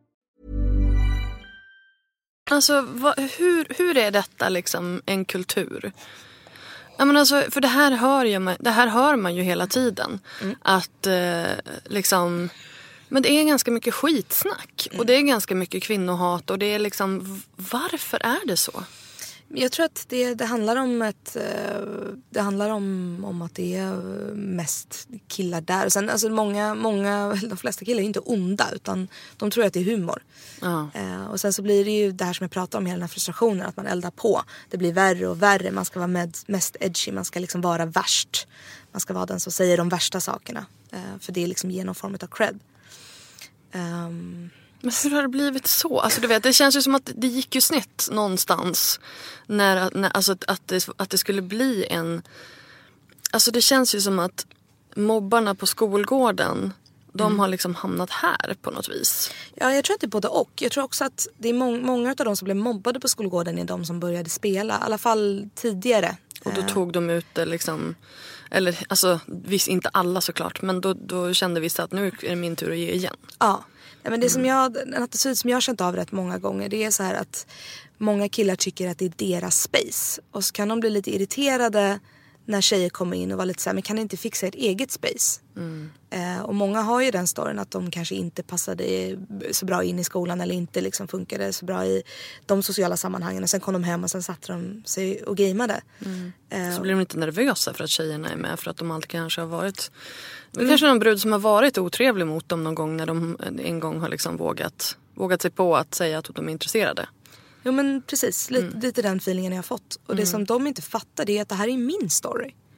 Alltså, vad, hur, hur är detta liksom en kultur? Ja, men alltså, för det här, hör ju, det här hör man ju hela tiden. Mm. Att eh, liksom... Men det är ganska mycket skitsnack. Mm. Och det är ganska mycket kvinnohat. Och det är liksom... Varför är det så? Jag tror att det, det handlar om ett, det handlar om, om att det är mest killar där. Och sen, alltså många, många, de flesta killar är inte onda, utan de tror att det är humor. Ja. Eh, och sen så blir det ju det här som jag pratar om, hela den här frustrationen, att man eldar på. Det blir värre och värre, man ska vara med, mest edgy, man ska liksom vara värst. Man ska vara den som säger de värsta sakerna. Eh, för det är liksom genom form av cred. Um, Men hur har det blivit så? Alltså du vet, det känns ju som att det gick ju snett någonstans när, när alltså att det, att det skulle bli en... Alltså det känns ju som att mobbarna på skolgården, de mm. har liksom hamnat här på något vis. Ja, jag tror att det är både och. Jag tror också att det är må- många av de som blev mobbade på skolgården är de som började spela. I alla fall tidigare. Och då tog de ut det liksom... Eller alltså, visst inte alla såklart. Men då, då kände vissa att nu är det min tur att ge igen. Ja. Ja, men det som jag, en attityd som jag har känt av rätt många gånger, det är så här att många killar tycker att det är deras space. Och så kan de bli lite irriterade när tjejer kommer in och vara lite så här, men kan ni inte fixa ert eget space? Mm. Eh, och många har ju den storyn att de kanske inte passade så bra in i skolan eller inte liksom funkade så bra i de sociala sammanhangen. Och sen kom de hem och sen satte de sig och gameade. Mm. Eh, så blir de inte nervösa för att tjejerna är med, för att de alltid kanske har varit... Det är kanske någon brud som har varit otrevlig mot dem någon gång när de en gång har liksom vågat, vågat sig på att säga att de är intresserade. Jo men precis, lite, mm. lite den feelingen jag har fått. Och mm. det som de inte fattar, det är att det här är min story. Mm.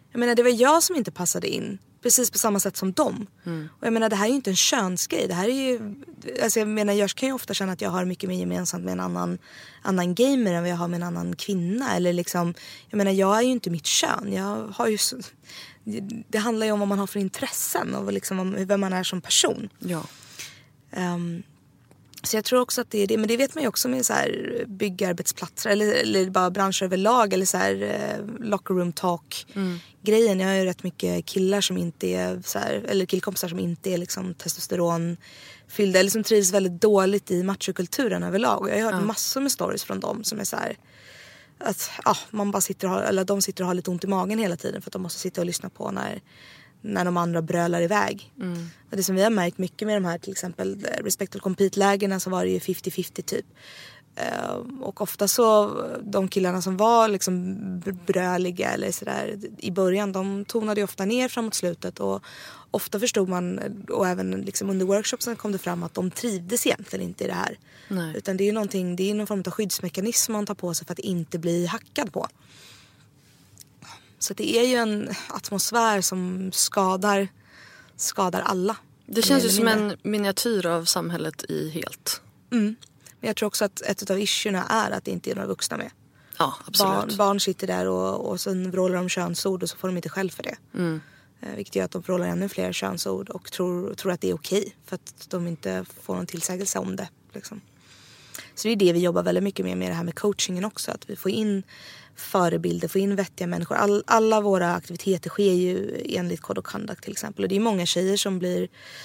Jag menar, det var jag som inte passade in. Precis på samma sätt som dem. Mm. Och jag menar, det här är ju inte en könsgrej. Det här är ju... Alltså jag menar, jag kan ju ofta känna att jag har mycket mer gemensamt med en annan, annan gamer än vad jag har med en annan kvinna. Eller liksom... Jag menar, jag är ju inte mitt kön. Jag har ju... Så, det handlar ju om vad man har för intressen. Och liksom om vem man är som person. Ja. Um, så jag tror också att det är det. Men det vet man ju också med så här byggarbetsplatser. Eller, eller bara branscher överlag. Eller så här uh, locker room talk. Mm. Grejen, jag har ju rätt mycket killar som inte är så här, eller killkompisar som inte är liksom testosteronfyllda eller som trivs väldigt dåligt i machokulturen överlag. Och jag har hört ja. massor med stories från dem som är så här att ja, man bara sitter och har, eller de sitter och har lite ont i magen hela tiden för att de måste sitta och lyssna på när när de andra brölar iväg. Mm. Och det som vi har märkt mycket med de här till exempel Respect or Compete-lägena, så var det ju femtio femtio typ. Uh, och ofta så de killarna som var liksom bröliga eller sådär i början, de tonade ju ofta ner framåt slutet, och ofta förstod man, och även liksom under workshopsen kom det fram att de trivdes egentligen inte i det här. Nej. Utan det är ju någonting, det är någon form av skyddsmekanism man tar på sig för att inte bli hackad på. Så det är ju en atmosfär som skadar skadar alla. Det känns ju som en miniatyr av samhället i helt. Mm. Men jag tror också att ett av issuerna är att det inte är några vuxna med. Ja, absolut. Barn, barn sitter där och, och sen vrålar de könsord och så får de inte själv för det. Mm. Eh, vilket gör att de vrålar ännu fler könsord och tror, tror att det är okej. För att de inte får någon tillsägelse om det. Liksom. Så det är det vi jobbar väldigt mycket med med det här med coachingen också. Att vi får in förebilder, får in vettiga människor. All, alla våra aktiviteter sker ju enligt Code of Conduct till exempel. Och det är många tjejer som blir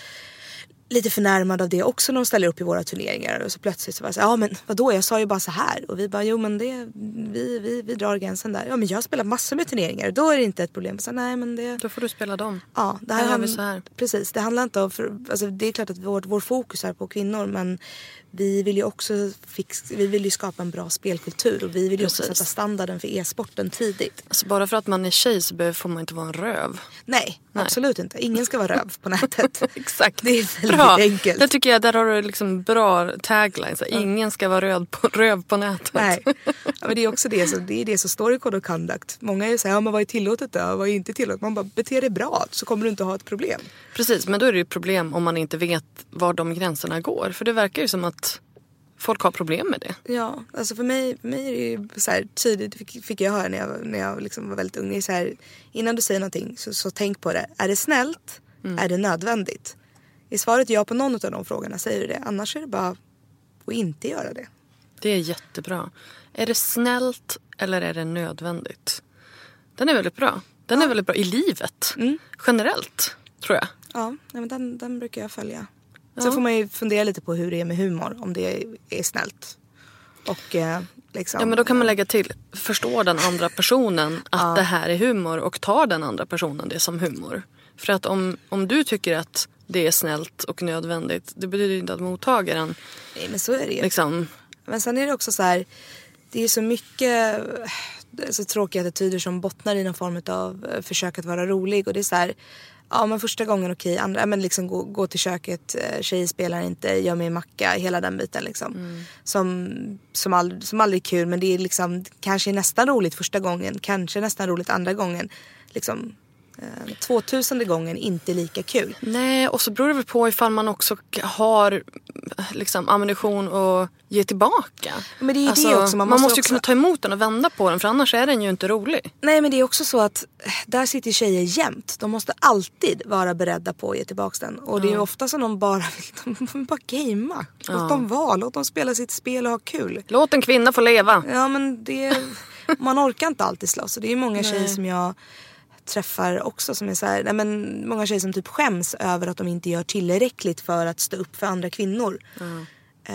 lite förnärmad av det också när de ställer upp i våra turneringar. Och så plötsligt så var det så ja men vadå, jag sa ju bara så här. Och vi bara, jo men det, vi, vi, vi drar gränsen där. Ja men jag spelar massor med turneringar, då är det inte ett problem. Så nej men det... Då får du spela dem. Ja, det här, här vi så här. Precis, det handlar inte om, för, alltså det är klart att vår, vår fokus är på kvinnor, men vi vill ju också fix, vi vill ju skapa en bra spelkultur, och vi vill ju också sätta standarden för e-sporten tidigt. Alltså bara för att man är tjej så får man inte vara en röv. Nej, Nej. absolut inte. Ingen ska vara röv på nätet. Exakt. Det är väldigt bra. enkelt. Det tycker jag, där har du liksom bra tagline. Så mm. Ingen ska vara röv på, röv på nätet. Nej, ja, men det är också det, så det är det som står i Code of Conduct. Många är ju såhär, ja men vad är tillåtet då? Vad är inte tillåtet? Man bara, bete dig bra så kommer du inte ha ett problem. Precis, men då är det ju problem om man inte vet var de gränserna går. För det verkar ju som att folk har problem med det. Ja, alltså för mig, för mig är det ju så här tidigt fick, fick jag höra när jag, när jag liksom var väldigt ung. Så här, innan du säger någonting så, så tänk på det. Är det snällt? Mm. Är det nödvändigt? I svaret ja på någon av de frågorna säger du det. Annars är det bara att inte göra det. Det är jättebra. Är det snällt eller är det nödvändigt? Den är väldigt bra. Den ja. är väldigt bra i livet. Mm. Generellt, tror jag. Ja, men den, den brukar jag följa. Ja. Så får man ju fundera lite på hur det är med humor. Om det är, är snällt. Och eh, liksom... Ja, men då kan man lägga till. Förstår den andra personen att ja. det här är humor. Och tar den andra personen det som humor. För att om, om du tycker att det är snällt och nödvändigt. Det betyder inte att mottagaren... Nej, men så är det ju. Liksom... Men sen är det också så här. Det är så mycket så tråkiga attityder som bottnar i någon form av försök att vara rolig. Och det är så här... Ja, men första gången okej, andra, men liksom gå, gå till köket, tjejer spelar inte, gör mig macka, hela den biten liksom. Mm. Som, som, aldrig, som aldrig är kul, men det är liksom kanske nästan roligt första gången, kanske nästan roligt andra gången. Liksom eh, tvåtusende gången inte lika kul. Nej, och så beror det väl på ifall man också har liksom ammunition och ge tillbaka. Men det är alltså, det också. Man måste, man måste också... ju kunna ta emot den och vända på den, för annars är den ju inte rolig. Nej, men det är också så att där sitter tjejer jämt. De måste alltid vara beredda på att ge tillbaka den. Och det är ju ofta som de bara vill, de vill bara gamea. Låt ja. dem vara, låt dem spela sitt spel och ha kul. Låt en kvinna få leva. Ja, men det man orkar inte alltid slåss. Och det är många nej. tjejer som jag träffar också som är så här, nej men många tjejer som typ skäms över att de inte gör tillräckligt för att stå upp för andra kvinnor. Mm.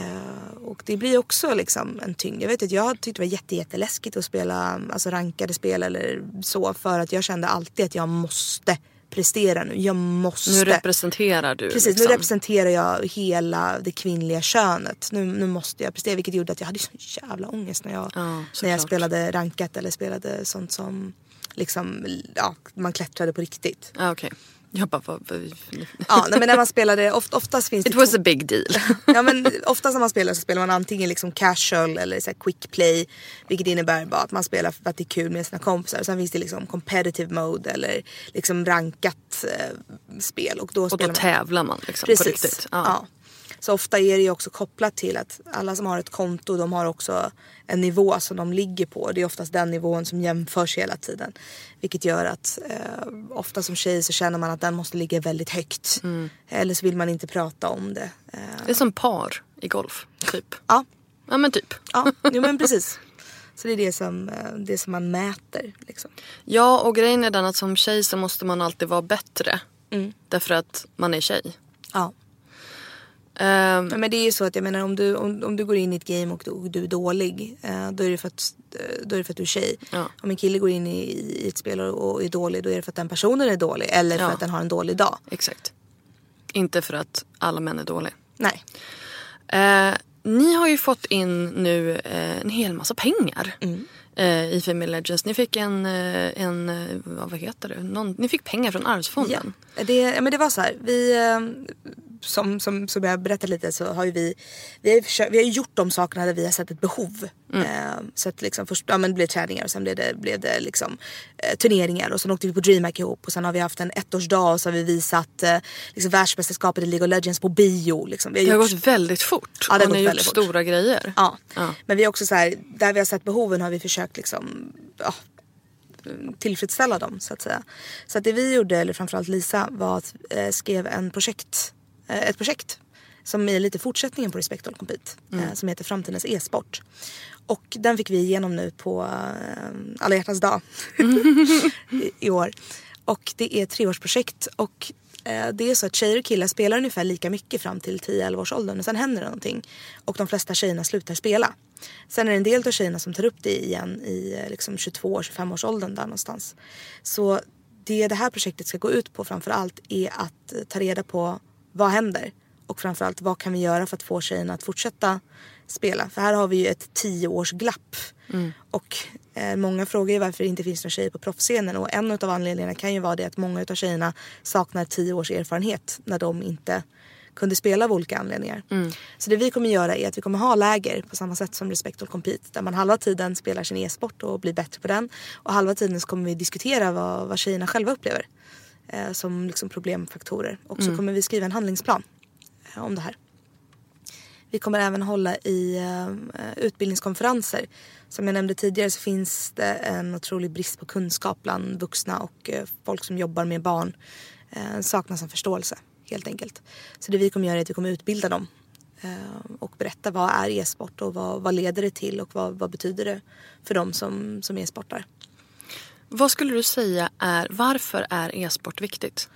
Uh, och det blir också liksom en tyngd. Jag vet att jag tyckte det var jätte, jätteläskigt att spela alltså rankade spel eller så, för att jag kände alltid att jag måste prestera nu. Jag måste. Nu representerar du. Precis, liksom. Nu representerar jag hela det kvinnliga könet. Nu, nu måste jag prestera, vilket gjorde att jag hade så jävla ångest när jag, ja, när jag spelade rankat eller spelade sånt som liksom, ja, man klättrade på riktigt. Ja, okej. Jag bara, vad, vad... Ja, nej, men när man spelade, oft, oftast finns det... It was a big deal. Ja, men oftast när man spelar så spelar man antingen liksom casual eller så här quick play. Vilket innebär bara att man spelar för att det är kul med sina kompisar. Sen finns det liksom competitive mode eller liksom rankat eh, spel. Och då, och då spelar tävlar man liksom. Precis. På riktigt. Ja. Ja. Så ofta är det ju också kopplat till att alla som har ett konto, de har också en nivå som de ligger på. Det är oftast den nivån som jämförs hela tiden. Vilket gör att eh, ofta som tjej så känner man att den måste ligga väldigt högt. Mm. Eller så vill man inte prata om det. Eh. Det är som par i golf, typ. Ja. Ja, men typ. Ja, jo, men precis. Så det är det som, det som man mäter. Liksom. Ja, och grejen är den att som tjej så måste man alltid vara bättre. Mm. Därför att man är tjej. Ja. Um, men det är ju så att jag menar om du, om, om du går in i ett game och du, och du är dålig, eh, då, är det för att, då är det för att du är tjej. Ja. Om en kille går in i, i ett spel och, och är dålig, då är det för att den personen är dålig. Eller för ja. att den har en dålig dag. Exakt. Inte för att alla män är dåliga. Nej. Eh, ni har ju fått in nu eh, en hel massa pengar. Mm. I Female Legends. Ni fick en, en vad heter det? Någon, ni fick pengar från Arvsfonden. Ja, det, men det var så här. Vi, som, som, som jag berättade lite så har ju vi, vi har, försökt, vi har gjort de sakerna där vi har sett ett behov. Mm. Så att liksom först ja, men det blev träningar och sen blev det, blev det liksom, eh, turneringar. Och sen åkte vi på DreamHack ihop. Och sen har vi haft en ettårsdag och så har vi visat eh, liksom, världsmästerskapet i League of Legends på bio. Liksom. Vi har det har gjort... gått väldigt fort. Ja, det och har ni har gjort fort. Stora grejer. Ja. ja, men vi har också så här, där vi har sett behoven har vi försökt liksom, ja, tillfredsställa dem så att säga. Så att det vi gjorde, eller framförallt Lisa, var att eh, skrev en projekt, eh, ett projekt som är lite fortsättningen på Respect All Compete, mm. eh, som heter Framtidens e-sport. Och den fick vi igenom nu på eh, alla hjärtans dag I, i år. Och det är ett treårsprojekt och eh, det är så att tjejer och killar spelar ungefär lika mycket fram till tio elva års åldern och sen händer det någonting. Och de flesta tjejerna slutar spela. Sen är det en del av tjejerna som tar upp det igen i liksom tjugotvå tjugofem års åldern där någonstans. Så det det här projektet ska gå ut på framförallt är att ta reda på vad händer. Och framförallt vad kan vi göra för att få tjejerna att fortsätta spela. För här har vi ju ett tio års glapp. Mm. Och eh, många frågar ju varför det inte finns några tjejer på proffscenen. Och en av anledningarna kan ju vara det att många av tjejerna saknar tio års erfarenhet när de inte kunde spela av olika anledningar. Mm. Så det vi kommer göra är att vi kommer ha läger på samma sätt som Respect All Compete. Där man halva tiden spelar sin e-sport och blir bättre på den. Och halva tiden så kommer vi diskutera vad, vad tjejerna själva upplever. Eh, som liksom problemfaktorer. Och så mm. kommer vi skriva en handlingsplan eh, om det här. Vi kommer även hålla i uh, utbildningskonferenser. Som jag nämnde tidigare så finns det en otrolig brist på kunskap bland vuxna och uh, folk som jobbar med barn. Uh, saknas en förståelse helt enkelt. Så det vi kommer göra är att vi kommer utbilda dem. Uh, och berätta vad är e-sport och vad, vad leder det till och vad, vad betyder det för dem som, som e-sportar. Vad skulle du säga är, varför är e-sport viktigt?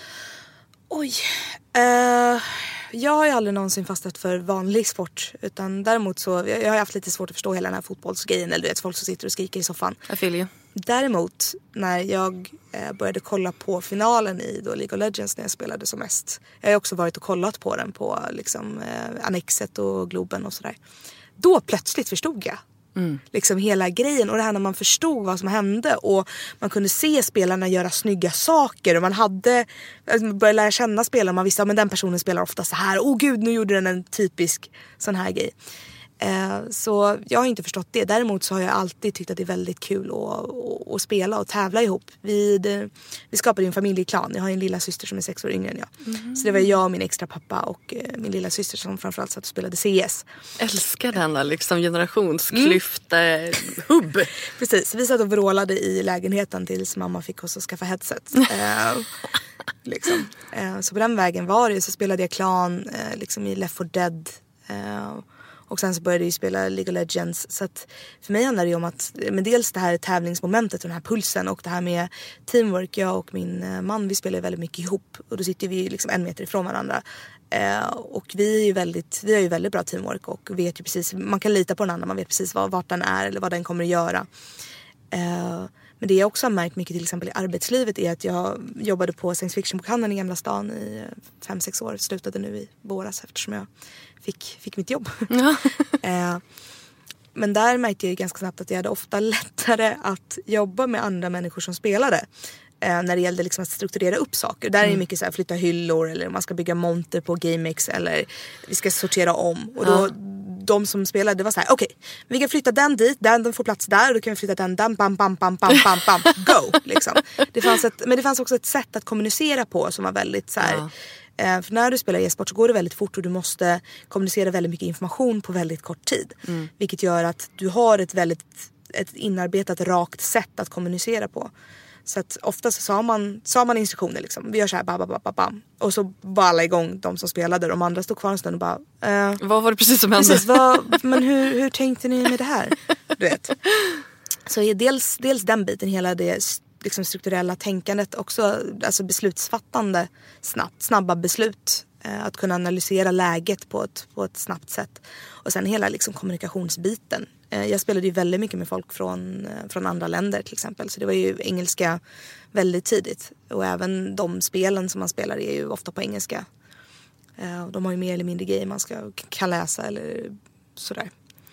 Oj, uh, jag har ju aldrig någonsin fastnat för vanlig sport. Utan däremot så, jag har haft lite svårt att förstå hela den här fotbollsgrejen. Eller du vet, folk som sitter och skriker i soffan. Jag feel you. Däremot, när jag eh, började kolla på finalen i då League of Legends när jag spelade som mest. Jag har också varit och kollat på den på liksom, eh, Annexet och Globen och sådär. Då plötsligt förstod jag. Mm. Liksom hela grejen och det här när man förstod vad som hände och man kunde se spelarna göra snygga saker och man hade började lära känna spelarna, man visste att ja, den personen spelar ofta så här, åh gud nu gjorde den en typisk sån här grej. Eh, så jag har inte förstått det. Däremot så har jag alltid tyckt att det är väldigt kul att, att, att spela och tävla ihop. Vi, det, vi skapade en familjeklan. Jag har en lilla syster som är sex år yngre än jag. Mm. Så det var jag, min extra pappa och eh, min lilla syster som framförallt satt och spelade C S. Älskar denna liksom generationsklyfta mm. hubb. Precis, vi satt och vrålade i lägenheten tills mamma fick oss att skaffa headset. eh, liksom. eh, så på den vägen var det. Så spelade jag klan eh, liksom i Left four Dead. Eh, Och sen så började jag spela League of Legends. Så att för mig handlar det ju om att men dels det här tävlingsmomentet och den här pulsen och det här med teamwork. Jag och min man, vi spelar väldigt mycket ihop. Och då sitter vi liksom en meter ifrån varandra. Eh, och vi är ju väldigt, vi har ju väldigt bra teamwork och vet ju precis, man kan lita på den andra. Man vet precis vad, vart den är eller vad den kommer att göra. Eh, men det jag också har märkt mycket till exempel i arbetslivet är att jag jobbade på science fiction-bokhandeln i Gamla stan i fem sex år. Slutade nu i våras eftersom jag fick, fick mitt jobb. Ja. eh, men där märkte jag ganska snabbt att jag hade ofta lättare att jobba med andra människor som spelade. eh, när det gällde liksom att strukturera upp saker. Där mm. är det mycket så här, flytta hyllor eller man ska bygga monter på GameX eller vi ska sortera om. Och då, ja. de som spelade, det var så här: okej, okay, vi kan flytta den dit, den, den får plats där och då kan vi flytta den, den, bam, bam, bam, bam, bam, bam, go! Liksom. Det fanns ett, men det fanns också ett sätt att kommunicera på som var väldigt så här. Ja. För när du spelar e-sport så går det väldigt fort och du måste kommunicera väldigt mycket information på väldigt kort tid. Mm. Vilket gör att du har ett väldigt ett inarbetat rakt sätt att kommunicera på. Så att ofta så sa man, sa man instruktioner liksom. Vi gör så här, ba, ba, ba, ba, ba. Och så var alla igång, de som spelade. De andra stod kvar en stund och bara... Eh, vad var det precis som hände? Precis, vad, men hur, hur tänkte ni med det här? Du vet. Så dels, dels den biten, hela det liksom strukturella tänkandet. Också alltså beslutsfattande snabbt, snabba beslut. Eh, att kunna analysera läget på ett, på ett snabbt sätt. Och sen hela liksom kommunikationsbiten. Jag spelade ju väldigt mycket med folk från, från andra länder till exempel. Så det var ju engelska väldigt tidigt. Och även de spelen som man spelar är ju ofta på engelska. De har ju mer eller mindre grejer man ska, kan läsa eller sådär.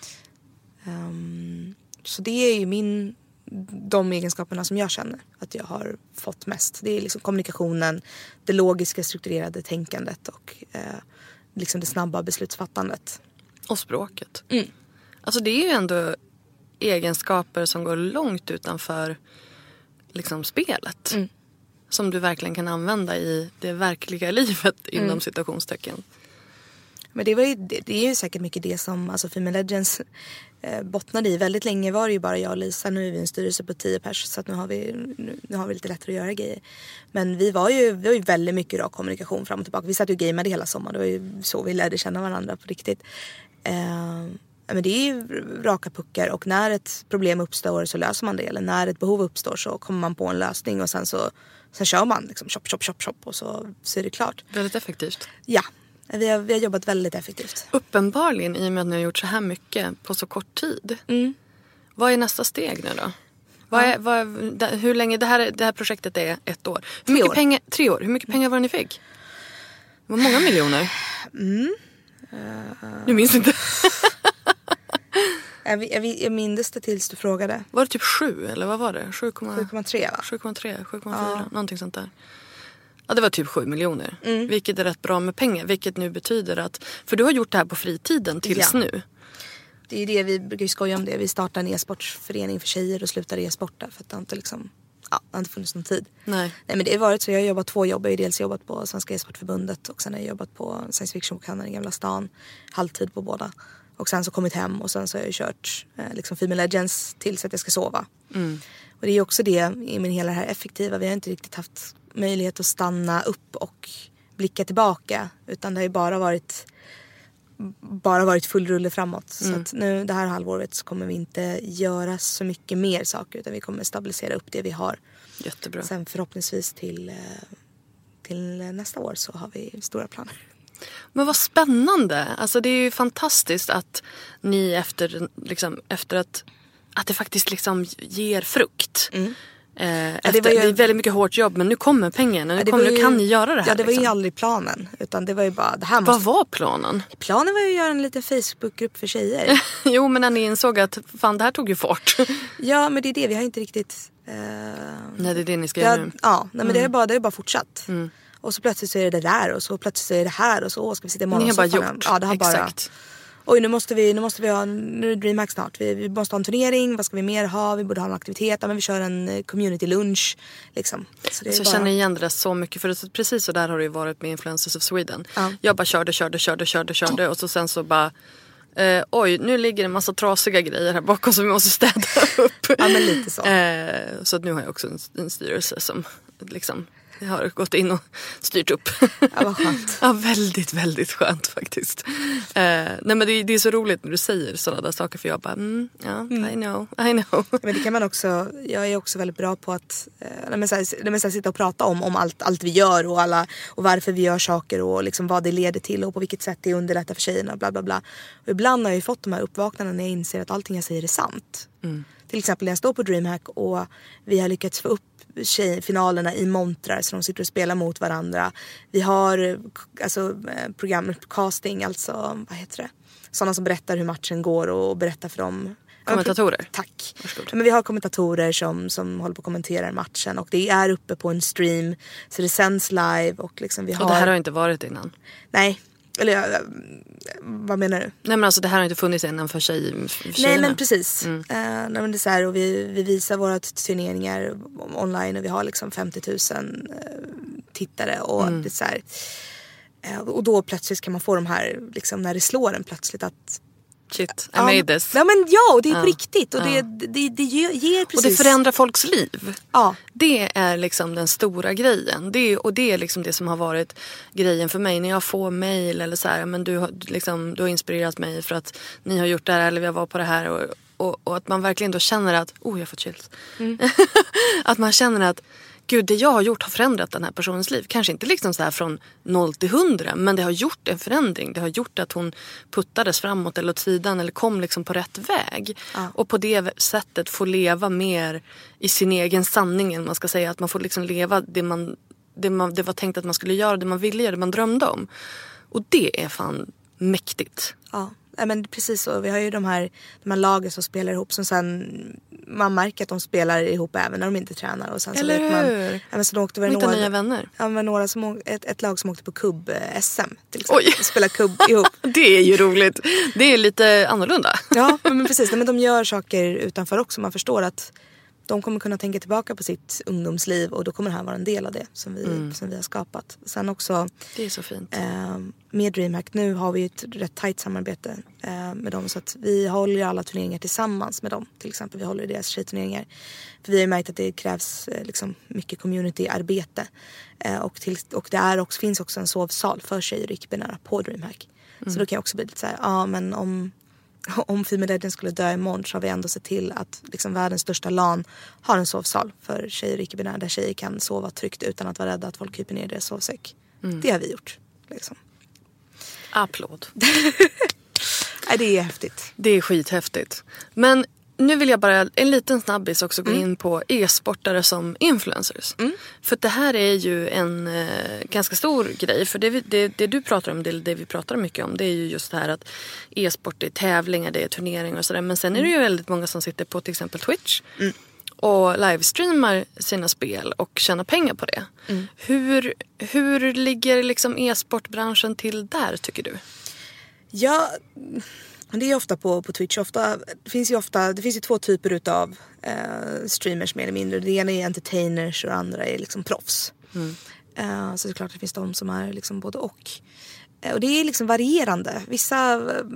Um, så det är ju min, de egenskaperna som jag känner att jag har fått mest. Det är liksom kommunikationen, det logiska strukturerade tänkandet och eh, liksom det snabba beslutsfattandet. Och språket. Mm. Alltså det är ju ändå egenskaper som går långt utanför liksom spelet. Mm. Som du verkligen kan använda i det verkliga livet inom mm. situationstecken. Men det, var ju, det, det är ju säkert mycket det som alltså Female Legends eh, bottnade i. Väldigt länge var det ju bara jag och Lisa. Nu är vi en styrelse på tio pers så att nu har vi, nu, nu har vi lite lättare att göra grejer. Men vi var ju, vi var ju väldigt mycket rak kommunikation fram och tillbaka. Vi satt ju och gameade hela sommaren. Det var ju så vi lärde känna varandra på riktigt. Eh, men det är ju raka puckar och när ett problem uppstår så löser man det. Eller när ett behov uppstår så kommer man på en lösning och sen så sen kör man liksom chop, chop, chop, chop och så, så är det klart. Väldigt effektivt. Ja, vi har, vi har jobbat väldigt effektivt. Uppenbarligen i och med att ni har gjort så här mycket på så kort tid. Mm. Vad är nästa steg nu då? Vad är, vad, hur länge, det här, det här projektet är ett år. Hur mycket år. Pengar, tre år. Hur mycket pengar var det ni fick? Det var många miljoner. Mm. Uh, du minns inte? jag, jag, jag minns det tills du frågade. Var det typ sju eller vad var det? sju komma tre va? sju komma tre, sju komma fyra, ja. Någonting sånt där. Ja, det var typ sju miljoner. Mm. Vilket är rätt bra med pengar. Vilket nu betyder att... För du har gjort det här på fritiden tills ja. nu. Det är det, vi brukar ju skoja om det. Vi startade en e-sportförening för tjejer och slutade e-sport där. För att det har inte liksom... Ja, det har inte funnits någon tid. Nej. Nej, men det har varit så. Jag har jobbat två jobb. Jag har dels jobbat på Svenska e-sportförbundet. Och sen har jag jobbat på Science Fiction-bokhandeln i Gamla stan. Halvtid på båda. Och sen så kommit hem. Och sen så har jag kört eh, liksom Female Legends tills att jag ska sova. Mm. Och det är också det i min hela det här effektiva. Vi har inte riktigt haft möjlighet att stanna upp och blicka tillbaka. Utan det har ju bara varit... bara varit full rulle framåt. Mm. Så att nu det här halvåret så kommer vi inte göra så mycket mer saker utan vi kommer stabilisera upp det vi har. Jättebra. Sen förhoppningsvis till, till nästa år så har vi stora planer. Men vad spännande. Alltså det är ju fantastiskt att ni efter, liksom, efter att, att det faktiskt liksom ger frukt. Mm. Eh, efter, ja, det, var ju, det är väldigt mycket hårt jobb men nu kommer pengarna, nu, ja, kommer, ju, nu kan ni göra det här. Ja, det var liksom. ju aldrig planen utan det var ju bara det här måste... Vad var planen? Planen var ju att göra en liten Facebookgrupp för tjejer. Jo, men när ni insåg att fan, det här tog ju fart. Ja, men det är det, vi har inte riktigt eh... Nej, det är det ni ska göra nu. Ja, nej, men mm. det är bara, det är bara fortsatt. Mm. Och så plötsligt så är det där och så plötsligt så är det här och så ska vi sitta i morgon. Ni har bara gjort. Ja, det har Exakt. Bara... Oj, nu måste vi, nu måste vi ha, nu är det DreamHack snart. Vi, vi måste ha en turnering, vad ska vi mer ha? Vi borde ha en aktivitet, ja, men vi kör en community lunch liksom. Så, det är så bara... jag känner igen det så mycket, för precis så där har det ju varit med Influencers of Sweden. Ja. Jag bara körde, körde, körde, körde, körde och så sen så bara eh, oj, nu ligger en massa trasiga grejer här bakom som vi måste städa upp. Ja, men lite så. Eh, så att nu har jag också en, en styrelse som liksom... Jag har gått in och styrt upp. Ja, vad skönt. Ja, väldigt, väldigt skönt faktiskt. Eh, nej, men det, det är så roligt när du säger sådana där saker. För jag bara, mm, ja, mm. I know, I know. Men det kan man också, jag är också väldigt bra på att eh, men så här, men så här, sitta och prata om, om allt, allt vi gör och, alla, och varför vi gör saker och liksom vad det leder till och på vilket sätt det underlättar för tjejerna. Bla, bla, bla. Och ibland har jag ju fått de här uppvaknandena när jag inser att allting jag säger är sant. Mm. Till exempel när jag står på DreamHack och vi har lyckats få upp tjejfinalerna i montrar så de sitter och spelar mot varandra. Vi har alltså program casting, alltså vad heter det? Sådana som berättar hur matchen går och berättar för dem Kommentatorer? Ja, tack. Men vi har kommentatorer som, som håller på att kommentera matchen. Och det är uppe på en stream. Så det sänds live. Och, liksom vi har... och det här har inte varit innan? Nej. Eller vad menar du? Nej, men alltså det här har inte funnits innan för, tjej, för tjejerna. Nej, men precis. Mm. Uh, nej, men det är så här, och vi, vi visar våra turneringar online. Och vi har liksom femtio tusen uh, tittare. Och Mm. det är så här... Och då plötsligt kan man få de här, liksom, när det slår en plötsligt att... Shit, I ja, made this. Ja, men ja, och det är ja. på riktigt. Och ja. det, det, det ger, ger precis... Och det förändrar folks liv. Ja. Det är liksom den stora grejen. Det är, och det är liksom det som har varit grejen för mig. När jag får mejl eller så här, men du har, liksom, du har inspirerat mig för att ni har gjort det här eller vi har varit på det här. Och, och, och att man verkligen då känner att, oh jag har fått chills. Mm. Att man känner att gud, det jag har gjort har förändrat den här personens liv. Kanske inte liksom så här från noll till hundra, men det har gjort en förändring. Det har gjort att hon puttades framåt eller åt sidan eller kom liksom på rätt väg. Ja. Och på det sättet få leva mer i sin egen sanning. Man ska säga att man får liksom leva det man, det man det var tänkt att man skulle göra, det man ville göra, det man drömde om. Och det är fan mäktigt. Ja. Ja, men precis så. Vi har ju de här, de här lagen som spelar ihop som sen man märker att de spelar ihop även när de inte tränar. Och sen eller så hur? Man, ja, men så de åkte väl några, några, nya vänner. Ja, men några som, ett, ett lag som åkte på kubb-S M till exempel. Oj. Och spelar kubb ihop. Det är ju roligt. Det är lite annorlunda. Ja, men precis. Men de gör saker utanför också. Man förstår att de kommer kunna tänka tillbaka på sitt ungdomsliv och då kommer det här vara en del av det som vi, mm. som vi har skapat. Sen också det är så fint. Eh, med DreamHack nu har vi ett rätt tajt samarbete eh, med dem så att vi håller alla turneringar tillsammans med dem. Till exempel vi håller deras tjejturneringar. För vi har märkt att det krävs eh, liksom mycket community-arbete. Eh, och till, och det är också, finns också en sovsal för tjejer och icke-binära på DreamHack. Mm. Så då kan jag också bli lite så här, ja ah, men om... Om Female Legends skulle dö imorgon så har vi ändå sett till att liksom världens största LAN har en sovsal för tjejer och icke-binära där tjejer kan sova tryggt utan att vara rädda att folk kryper ner i deras sovsäck. Mm. Det har vi gjort. Liksom. Applåd. Nej, det är häftigt. Det är skithäftigt. Men nu vill jag bara en liten snabbis också gå mm. in på e-sportare som influencers. Mm. För det här är ju en eh, ganska stor grej. För det, det, det du pratar om, det, det vi pratar mycket om, det är ju just det här att e-sport är tävlingar, det är turneringar och sådär. Men sen är det ju väldigt många som sitter på till exempel Twitch mm. och livestreamar sina spel och tjänar pengar på det. Mm. Hur, hur ligger liksom e-sportbranschen till där, tycker du? Ja... Det är ofta på, på Twitch. Ofta, det finns ju ofta, det finns ju två typer utav eh, streamers mer eller mindre. Det ena är entertainers och det andra är liksom proffs. Mm. Eh, så det är klart att det finns de som är liksom både och. Eh, och det är liksom varierande. Vissa, eh,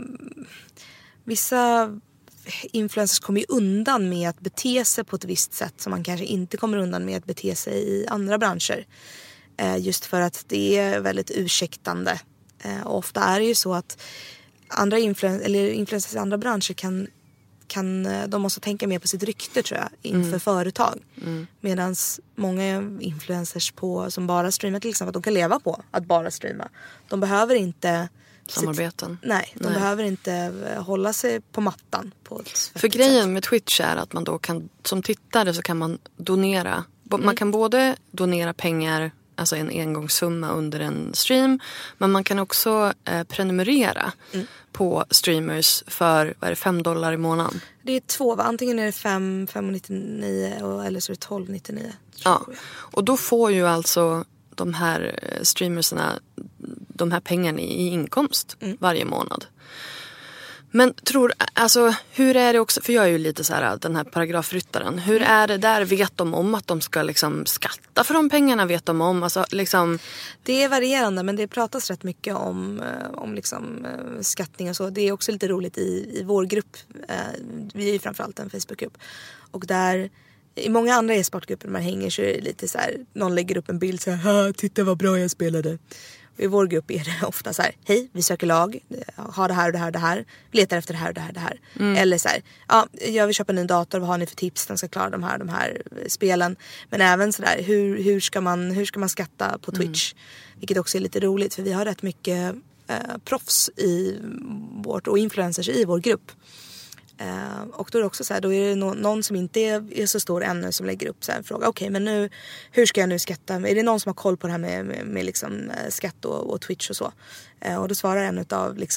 vissa influencers kommer ju undan med att bete sig på ett visst sätt som man kanske inte kommer undan med att bete sig i andra branscher. Eh, just för att det är väldigt ursäktande. Eh, och ofta är det ju så att andra influen- eller influencers i andra branscher kan, kan de måste tänka mer på sitt rykte, tror jag, inför mm. företag. Mm. Medan många influencers på, som bara streamar till exempel, att de kan leva på att bara streama. De behöver inte samarbeten. Sitt, nej, de nej. behöver inte hålla sig på mattan på ett För grejen sätt. Med Twitch är att man då kan, som tittare så kan man donera. Mm. Man kan både donera pengar, alltså en engångssumma under en stream. Men man kan också eh, prenumerera mm. på streamers för vad är det, fem dollar i månaden. Det är två, va? Antingen är det fem, fem nittionio och, eller så är det tolv nittionio. Ja, och då får ju alltså de här streamersna de här pengarna i inkomst mm. varje månad. Men tror, alltså hur är det också, för jag är ju lite så här den här paragrafryttaren. Hur är det där, vet de om att de ska liksom skatta för de pengarna, vet de om, alltså liksom. Det är varierande, men det pratas rätt mycket om, om liksom skattning och så. Det är också lite roligt i, i vår grupp, vi är ju framförallt en Facebookgrupp. Och där, i många andra e-sportgrupper man hänger så är det lite så här, någon lägger upp en bild så här, titta vad bra jag spelade. I vår grupp är det ofta så här, hej, vi söker lag, har det här och det här och det här, letar efter det här och det här och det här. Mm. Eller så här, ja, jag vill köpa en ny dator, vad har ni för tips, den ska klara de här, de här spelen. Men även så där, hur, hur, ska man, hur ska man skatta på Twitch? Mm. Vilket också är lite roligt, för vi har rätt mycket eh, proffs i vårt, och influencers i vår grupp. Uh, och då är det också så här, då är det no- någon som inte är, är så stor ännu som lägger upp så här en fråga. Okej, okay, men nu, hur ska jag nu skatta? Är det någon som har koll på det här med, med, med liksom, uh, skatt och, och Twitch och så? Uh, och då svarar en av liksom,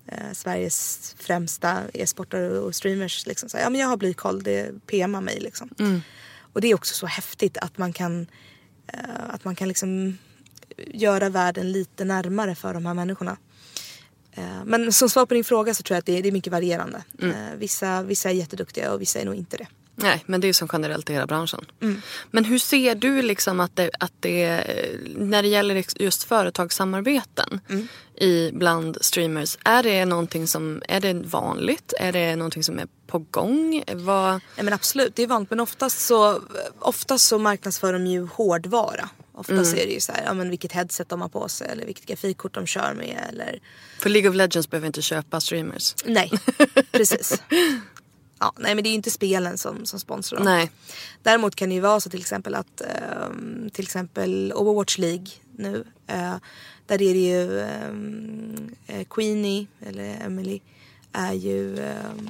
eh, Sveriges främsta e-sportare och streamers. Liksom. Så, ja, men jag har blykoll, det P M:ar mig. Liksom. Mm. Och det är också så häftigt att man kan, eh, att man kan liksom göra världen lite närmare för de här människorna. Eh, men som svar på din fråga så tror jag att det är, det är mycket varierande. Mm. Eh, vissa, vissa är jätteduktiga och vissa är nog inte det. Nej, men det är som generellt i hela branschen. Mm. Men hur ser du liksom att det, att det när det gäller just företagssamarbeten mm. i bland streamers, är det någonting som, är det vanligt? Är det någonting som är på gång? Vad... Ja, men absolut, det är vanligt, men oftast så, oftast så marknadsför de ju hårdvara. Oftast mm. är det ju så här, ja, men vilket headset de har på sig eller vilket grafikkort de kör med. Eller... För League of Legends behöver inte köpa streamers. Nej, precis. Ja, nej, men det är ju inte spelen som, som sponsrar dem. Nej. Däremot kan det ju vara så till exempel att um, till exempel Overwatch League nu, uh, där är det ju um, Queenie eller Emily är ju um,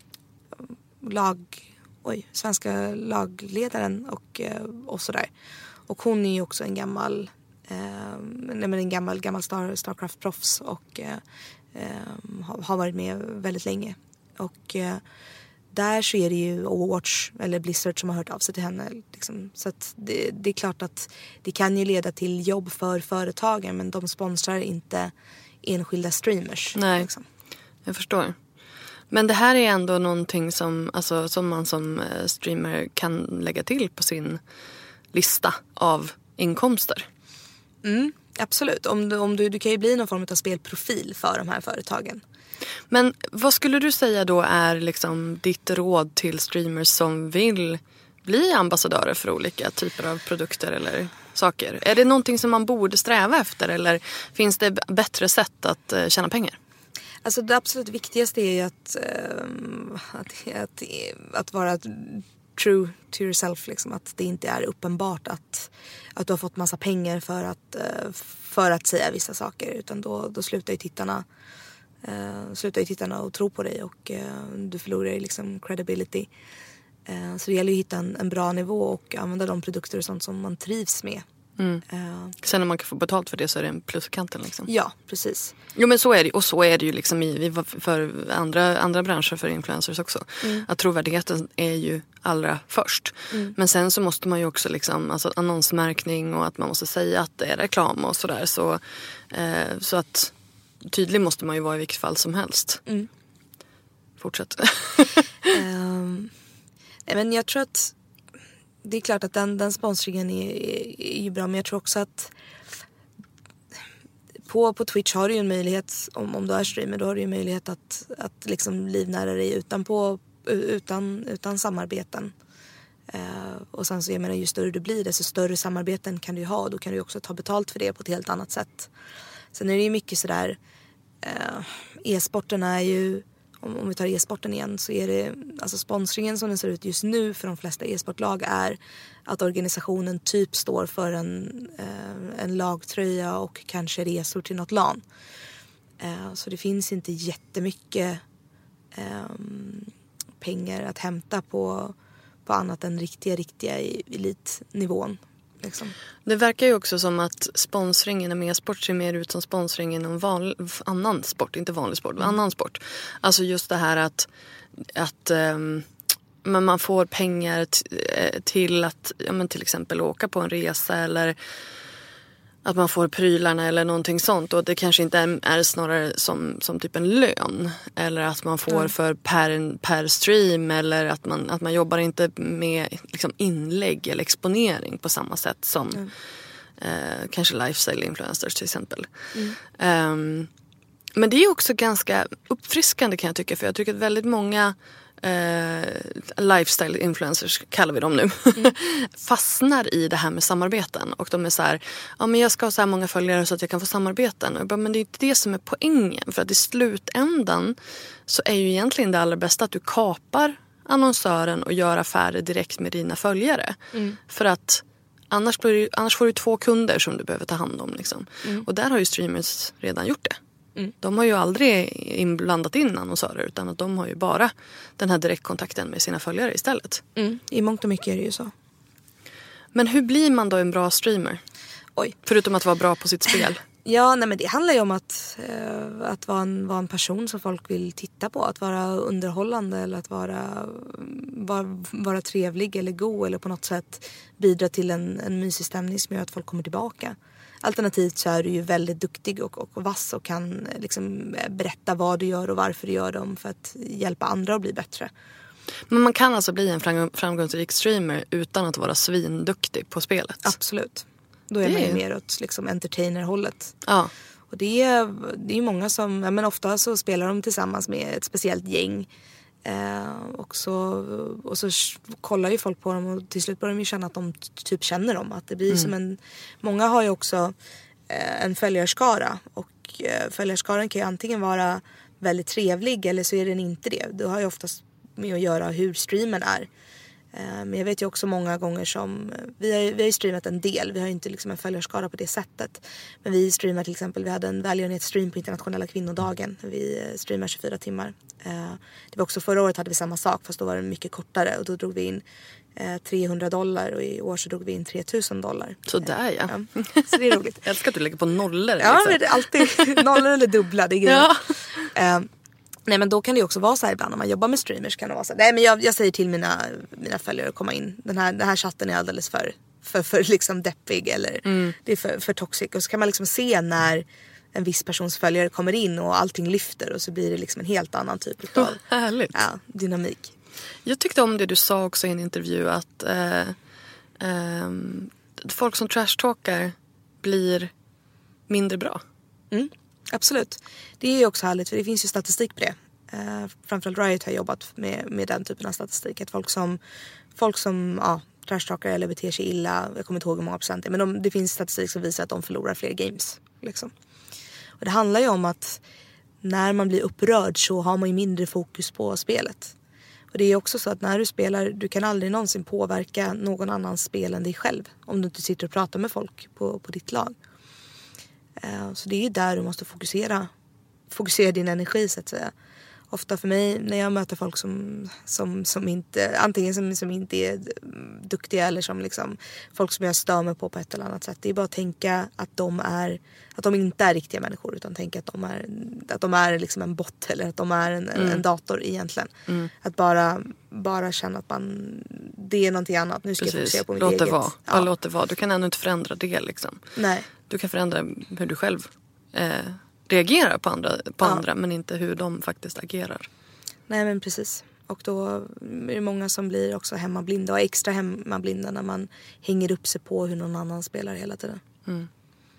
lag, oj, svenska lagledaren och, uh, och sådär. Och hon är ju också en gammal uh, nej, men en gammal, gammal Star, Starcraft-proffs och uh, um, har, har varit med väldigt länge. Och uh, där så är det ju Overwatch eller Blizzard som har hört av sig till henne. Liksom. Så att det, det är klart att det kan ju leda till jobb för företagen, men de sponsrar inte enskilda streamers. Nej, liksom. Jag förstår. Men det här är ändå någonting som, alltså, som man som streamer kan lägga till på sin lista av inkomster. Mm, absolut. Om du, om du, du kan ju bli någon form av spelprofil för de här företagen. Men vad skulle du säga då är liksom ditt råd till streamers som vill bli ambassadörer för olika typer av produkter eller saker? Är det någonting som man borde sträva efter eller finns det bättre sätt att uh, tjäna pengar? Alltså det absolut viktigaste är ju att, uh, att, att, att vara true to yourself. Liksom. Att det inte är uppenbart att, att du har fått massa pengar för att, uh, för att säga vissa saker. Utan då, då slutar ju tittarna Uh, slutar ju tittarna och tro på dig och uh, du förlorar ju liksom credibility. Uh, så det gäller ju att hitta en, en bra nivå och använda de produkter och sånt som man trivs med. Mm. Uh, Sen när man kan få betalt för det så är det en pluskanten liksom. Ja, precis. Jo men så är det, och så är det ju liksom i, för andra, andra branscher för influencers också. Mm. Att trovärdigheten är ju allra först. Mm. Men sen så måste man ju också liksom, alltså annonsmärkning och att man måste säga att det är reklam och sådär. Så, uh, så att tydlig måste man ju vara i vilket fall som helst. Mm. Fortsätt. um, men jag tror att det är klart att den, den sponsringen är, är, är ju bra. Men jag tror också att på, på Twitch har du ju en möjlighet, om, om du är streamer, då har du ju möjlighet att, att liksom livnära dig utan, på, utan, utan samarbeten. Uh, och sen så jag menar, ju större du blir, desto större samarbeten kan du ju ha. Då kan du ju också ta betalt för det på ett helt annat sätt. Sen är det ju mycket sådär, eh, e-sporten är ju, om, om vi tar e-sporten igen, så är det, alltså sponsringen som den ser ut just nu för de flesta e-sportlag är att organisationen typ står för en, eh, en lagtröja och kanske resor till något LAN. Eh, så det finns inte jättemycket eh, pengar att hämta på, på annat än riktiga, riktiga elitnivån. Liksom. Det verkar ju också som att sponsring inom e-sport ser mer ut som sponsring inom vanlig, annan sport, inte vanlig sport, men mm. annan sport. Alltså just det här att, att um, man får pengar t- till att ja, men till exempel åka på en resa eller att man får prylarna eller någonting sånt. Och det kanske inte är, är snarare som, som typ en lön. Eller att man får mm. för per, per stream. Eller att man, att man jobbar inte med liksom, inlägg eller exponering på samma sätt som mm. eh, kanske lifestyle influencers till exempel. Mm. Um, men det är också ganska uppfriskande kan jag tycka. För jag tycker att väldigt många Uh, lifestyle influencers kallar vi dem nu mm. fastnar i det här med samarbeten och de är så här, ja men jag ska ha så här många följare så att jag kan få samarbeten och jag bara, men det är inte det som är poängen, för att i slutändan så är ju egentligen det allra bästa att du kapar annonsören och gör affärer direkt med dina följare mm. för att annars, blir det, annars får du två kunder som du behöver ta hand om liksom. Mm. Och där har ju streamers redan gjort det. Mm. De har ju aldrig inblandat in annonsörer utan att de har ju bara den här direktkontakten med sina följare istället. Mm. I mångt och mycket är det ju så. Men hur blir man då en bra streamer? Oj. Förutom att vara bra på sitt spel. Ja, nej, men det handlar ju om att, eh, att vara, en, vara en person som folk vill titta på. Att vara underhållande eller att vara, vara, vara trevlig eller god. Eller på något sätt bidra till en, en mysig stämning som gör att folk kommer tillbaka. Alternativt så är du ju väldigt duktig och, och, och vass och kan liksom berätta vad du gör och varför du gör dem för att hjälpa andra att bli bättre. Men man kan alltså bli en framgångsrik streamer utan att vara svinduktig på spelet? Absolut. Då är det man ju är... mer åt liksom entertainer-hållet. Ja. Och det är, det är ju många som, ja, men ofta så spelar de tillsammans med ett speciellt gäng. Eh, och, så, och så kollar ju folk på dem och till slut börjar de ju känna att de typ känner dem. Att det blir mm. som en, många har ju också eh, en följarskara. Och eh, följarskaran kan ju antingen vara väldigt trevlig eller så är den inte det. Det har ju oftast med att göra hur streamen är. Men jag vet ju också många gånger som vi har, vi har ju streamat en del. Vi har ju inte liksom en följarskara på det sättet. Men vi streamar till exempel, vi hade en välgörenhetsstream på internationella kvinnodagen. Vi streamar tjugofyra timmar. Det var också förra året hade vi samma sak fast då var det mycket kortare. Och då drog vi in trehundra dollar och i år så drog vi in tre tusen dollar. Sådär ja. ja. Så det är roligt. Jag älskar att du lägger på nollor. Ja, liksom. men det är alltid nollor eller dubbla. Det är ja. Nej, men då kan det ju också vara så här ibland när man jobbar med streamers kan det vara så här, nej men jag, jag säger till mina, mina följare att komma in. Den här, den här chatten är alldeles för, för, för liksom deppig eller mm. det är för, för toxic. Och så kan man liksom se när en viss persons följare kommer in och allting lyfter och så blir det liksom en helt annan typ av oh, härligt. Ja, dynamik. Jag tyckte om det du sa också i en intervju att eh, eh, folk som trashtalkar blir mindre bra. Mm. Absolut. Det är ju också härligt för det finns ju statistik på det. Uh, framförallt Riot har jobbat med, med den typen av statistik. Att folk som, folk som ja, trashtalkar eller beter sig illa, jag kommer inte ihåg hur många procent det är, men de, det finns statistik som visar att de förlorar fler games. Liksom. Och det handlar ju om att när man blir upprörd så har man ju mindre fokus på spelet. Och det är också så att när du spelar, du kan aldrig någonsin påverka någon annans spel än dig själv. Om du inte sitter och pratar med folk på, på ditt lag. Så det är ju där du måste fokusera fokusera din energi så att säga. Ofta för mig när jag möter folk som, som, som inte antingen som, som inte är duktiga eller som liksom folk som jag stör mig på på ett eller annat sätt. Det är bara att tänka att de är att de inte är riktiga människor utan tänka att de är att de är liksom en bot eller att de är en, mm. en dator egentligen. Mm. Att bara bara känna att man det är någonting annat. Nu ska Precis. jag fokusera på mitt låt eget. Det vara. Ja. Låt det vara. Du kan ändå inte förändra det liksom. Nej. Du kan förändra hur du själv eh, reagerar på andra, på ja. andra men inte hur de faktiskt agerar. Nej men precis. Och då är det många som blir också hemmablinda och extra hemmablinda när man hänger upp sig på hur någon annan spelar hela tiden. Mm.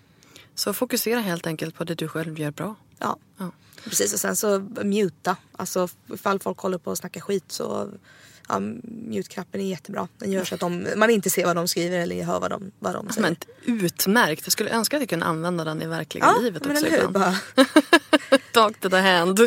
Så fokusera helt enkelt på det du själv gör bra. Ja, ja. Precis. Och sen så muta. Alltså ifall folk håller på att snacka skit så ja, mute-knappen är jättebra. Den gör så att de, man inte ser vad de skriver eller hör vad de, vad de säger. Men utmärkt. Jag skulle önska att jag kunde använda den i verkliga ja, livet men också eller hur, bara. Talk to the hand.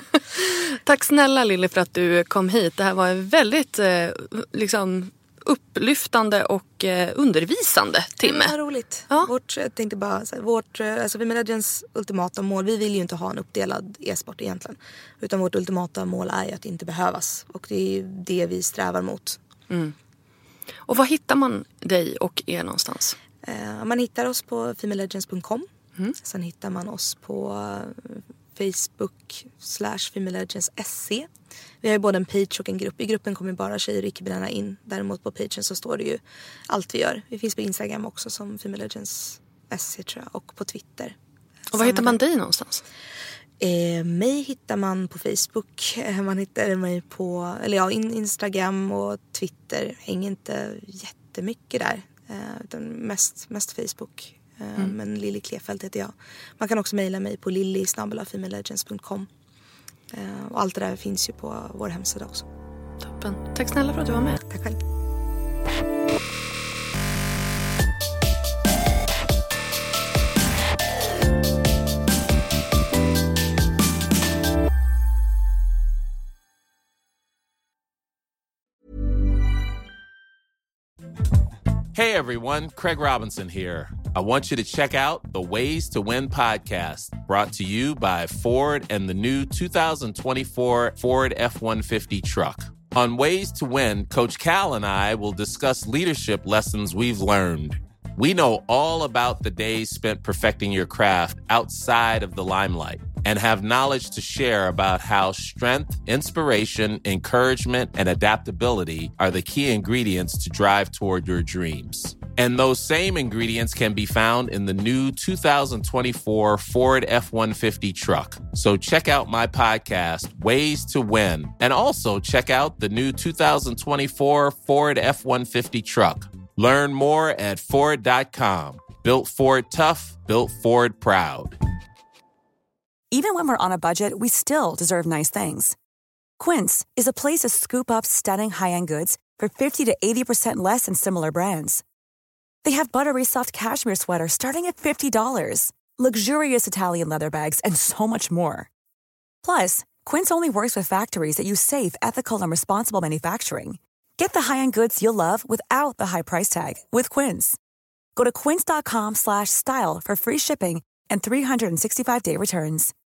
Tack snälla Lilly för att du kom hit. Det här var en väldigt eh, liksom upplyftande och eh, undervisande timme. Ja, roligt. Ja. Vårt, jag tänkte bara, så här, vårt, alltså Female Legends ultimata mål, vi vill ju inte ha en uppdelad e-sport egentligen. Utan vårt ultimata mål är ju att inte behövas. Och det är det vi strävar mot. Mm. Och var hittar man dig och er någonstans? Eh, man hittar oss på female legends punkt com. Mm. Sen hittar man oss på Facebook slash Female Legends S C. Vi har ju både en page och en grupp. I gruppen kommer bara tjejer och icke-binära in. Däremot på pagen så står det ju allt vi gör. Vi finns på Instagram också som Female Legends S C tror jag. Och på Twitter. Och var hittar man dig någonstans? Eh, mig hittar man på Facebook. Man hittar mig på eller ja, Instagram och Twitter. Hänger inte jättemycket där. Eh, utan mest, mest Facebook. Mm. Men Lilly Klefelt heter jag. Man kan också mejla mig på lilly snabel-a female legends punkt com. Och allt det där finns ju på vår hemsida också. Toppen. Tack snälla för att du var med. Tack själv. Hey everyone, Craig Robinson here. I want you to check out the Ways to Win podcast, brought to you by Ford and the new two thousand twenty-four Ford F one fifty truck. On Ways to Win, Coach Cal and I will discuss leadership lessons we've learned. We know all about the days spent perfecting your craft outside of the limelight and have knowledge to share about how strength, inspiration, encouragement, and adaptability are the key ingredients to drive toward your dreams. And those same ingredients can be found in the new two thousand twenty-four Ford F one fifty truck. So check out my podcast, Ways to Win, and also check out the new two thousand twenty-four Ford F one fifty truck. Learn more at Ford dot com. Built Ford tough, built Ford proud. Even when we're on a budget, we still deserve nice things. Quince is a place to scoop up stunning high-end goods for fifty to eighty percent less than similar brands. They have buttery soft cashmere sweaters starting at fifty dollars, luxurious Italian leather bags, and so much more. Plus, Quince only works with factories that use safe, ethical, and responsible manufacturing. Get the high-end goods you'll love without the high price tag with Quince. Go to quince dot com slash style for free shipping and three sixty-five day returns.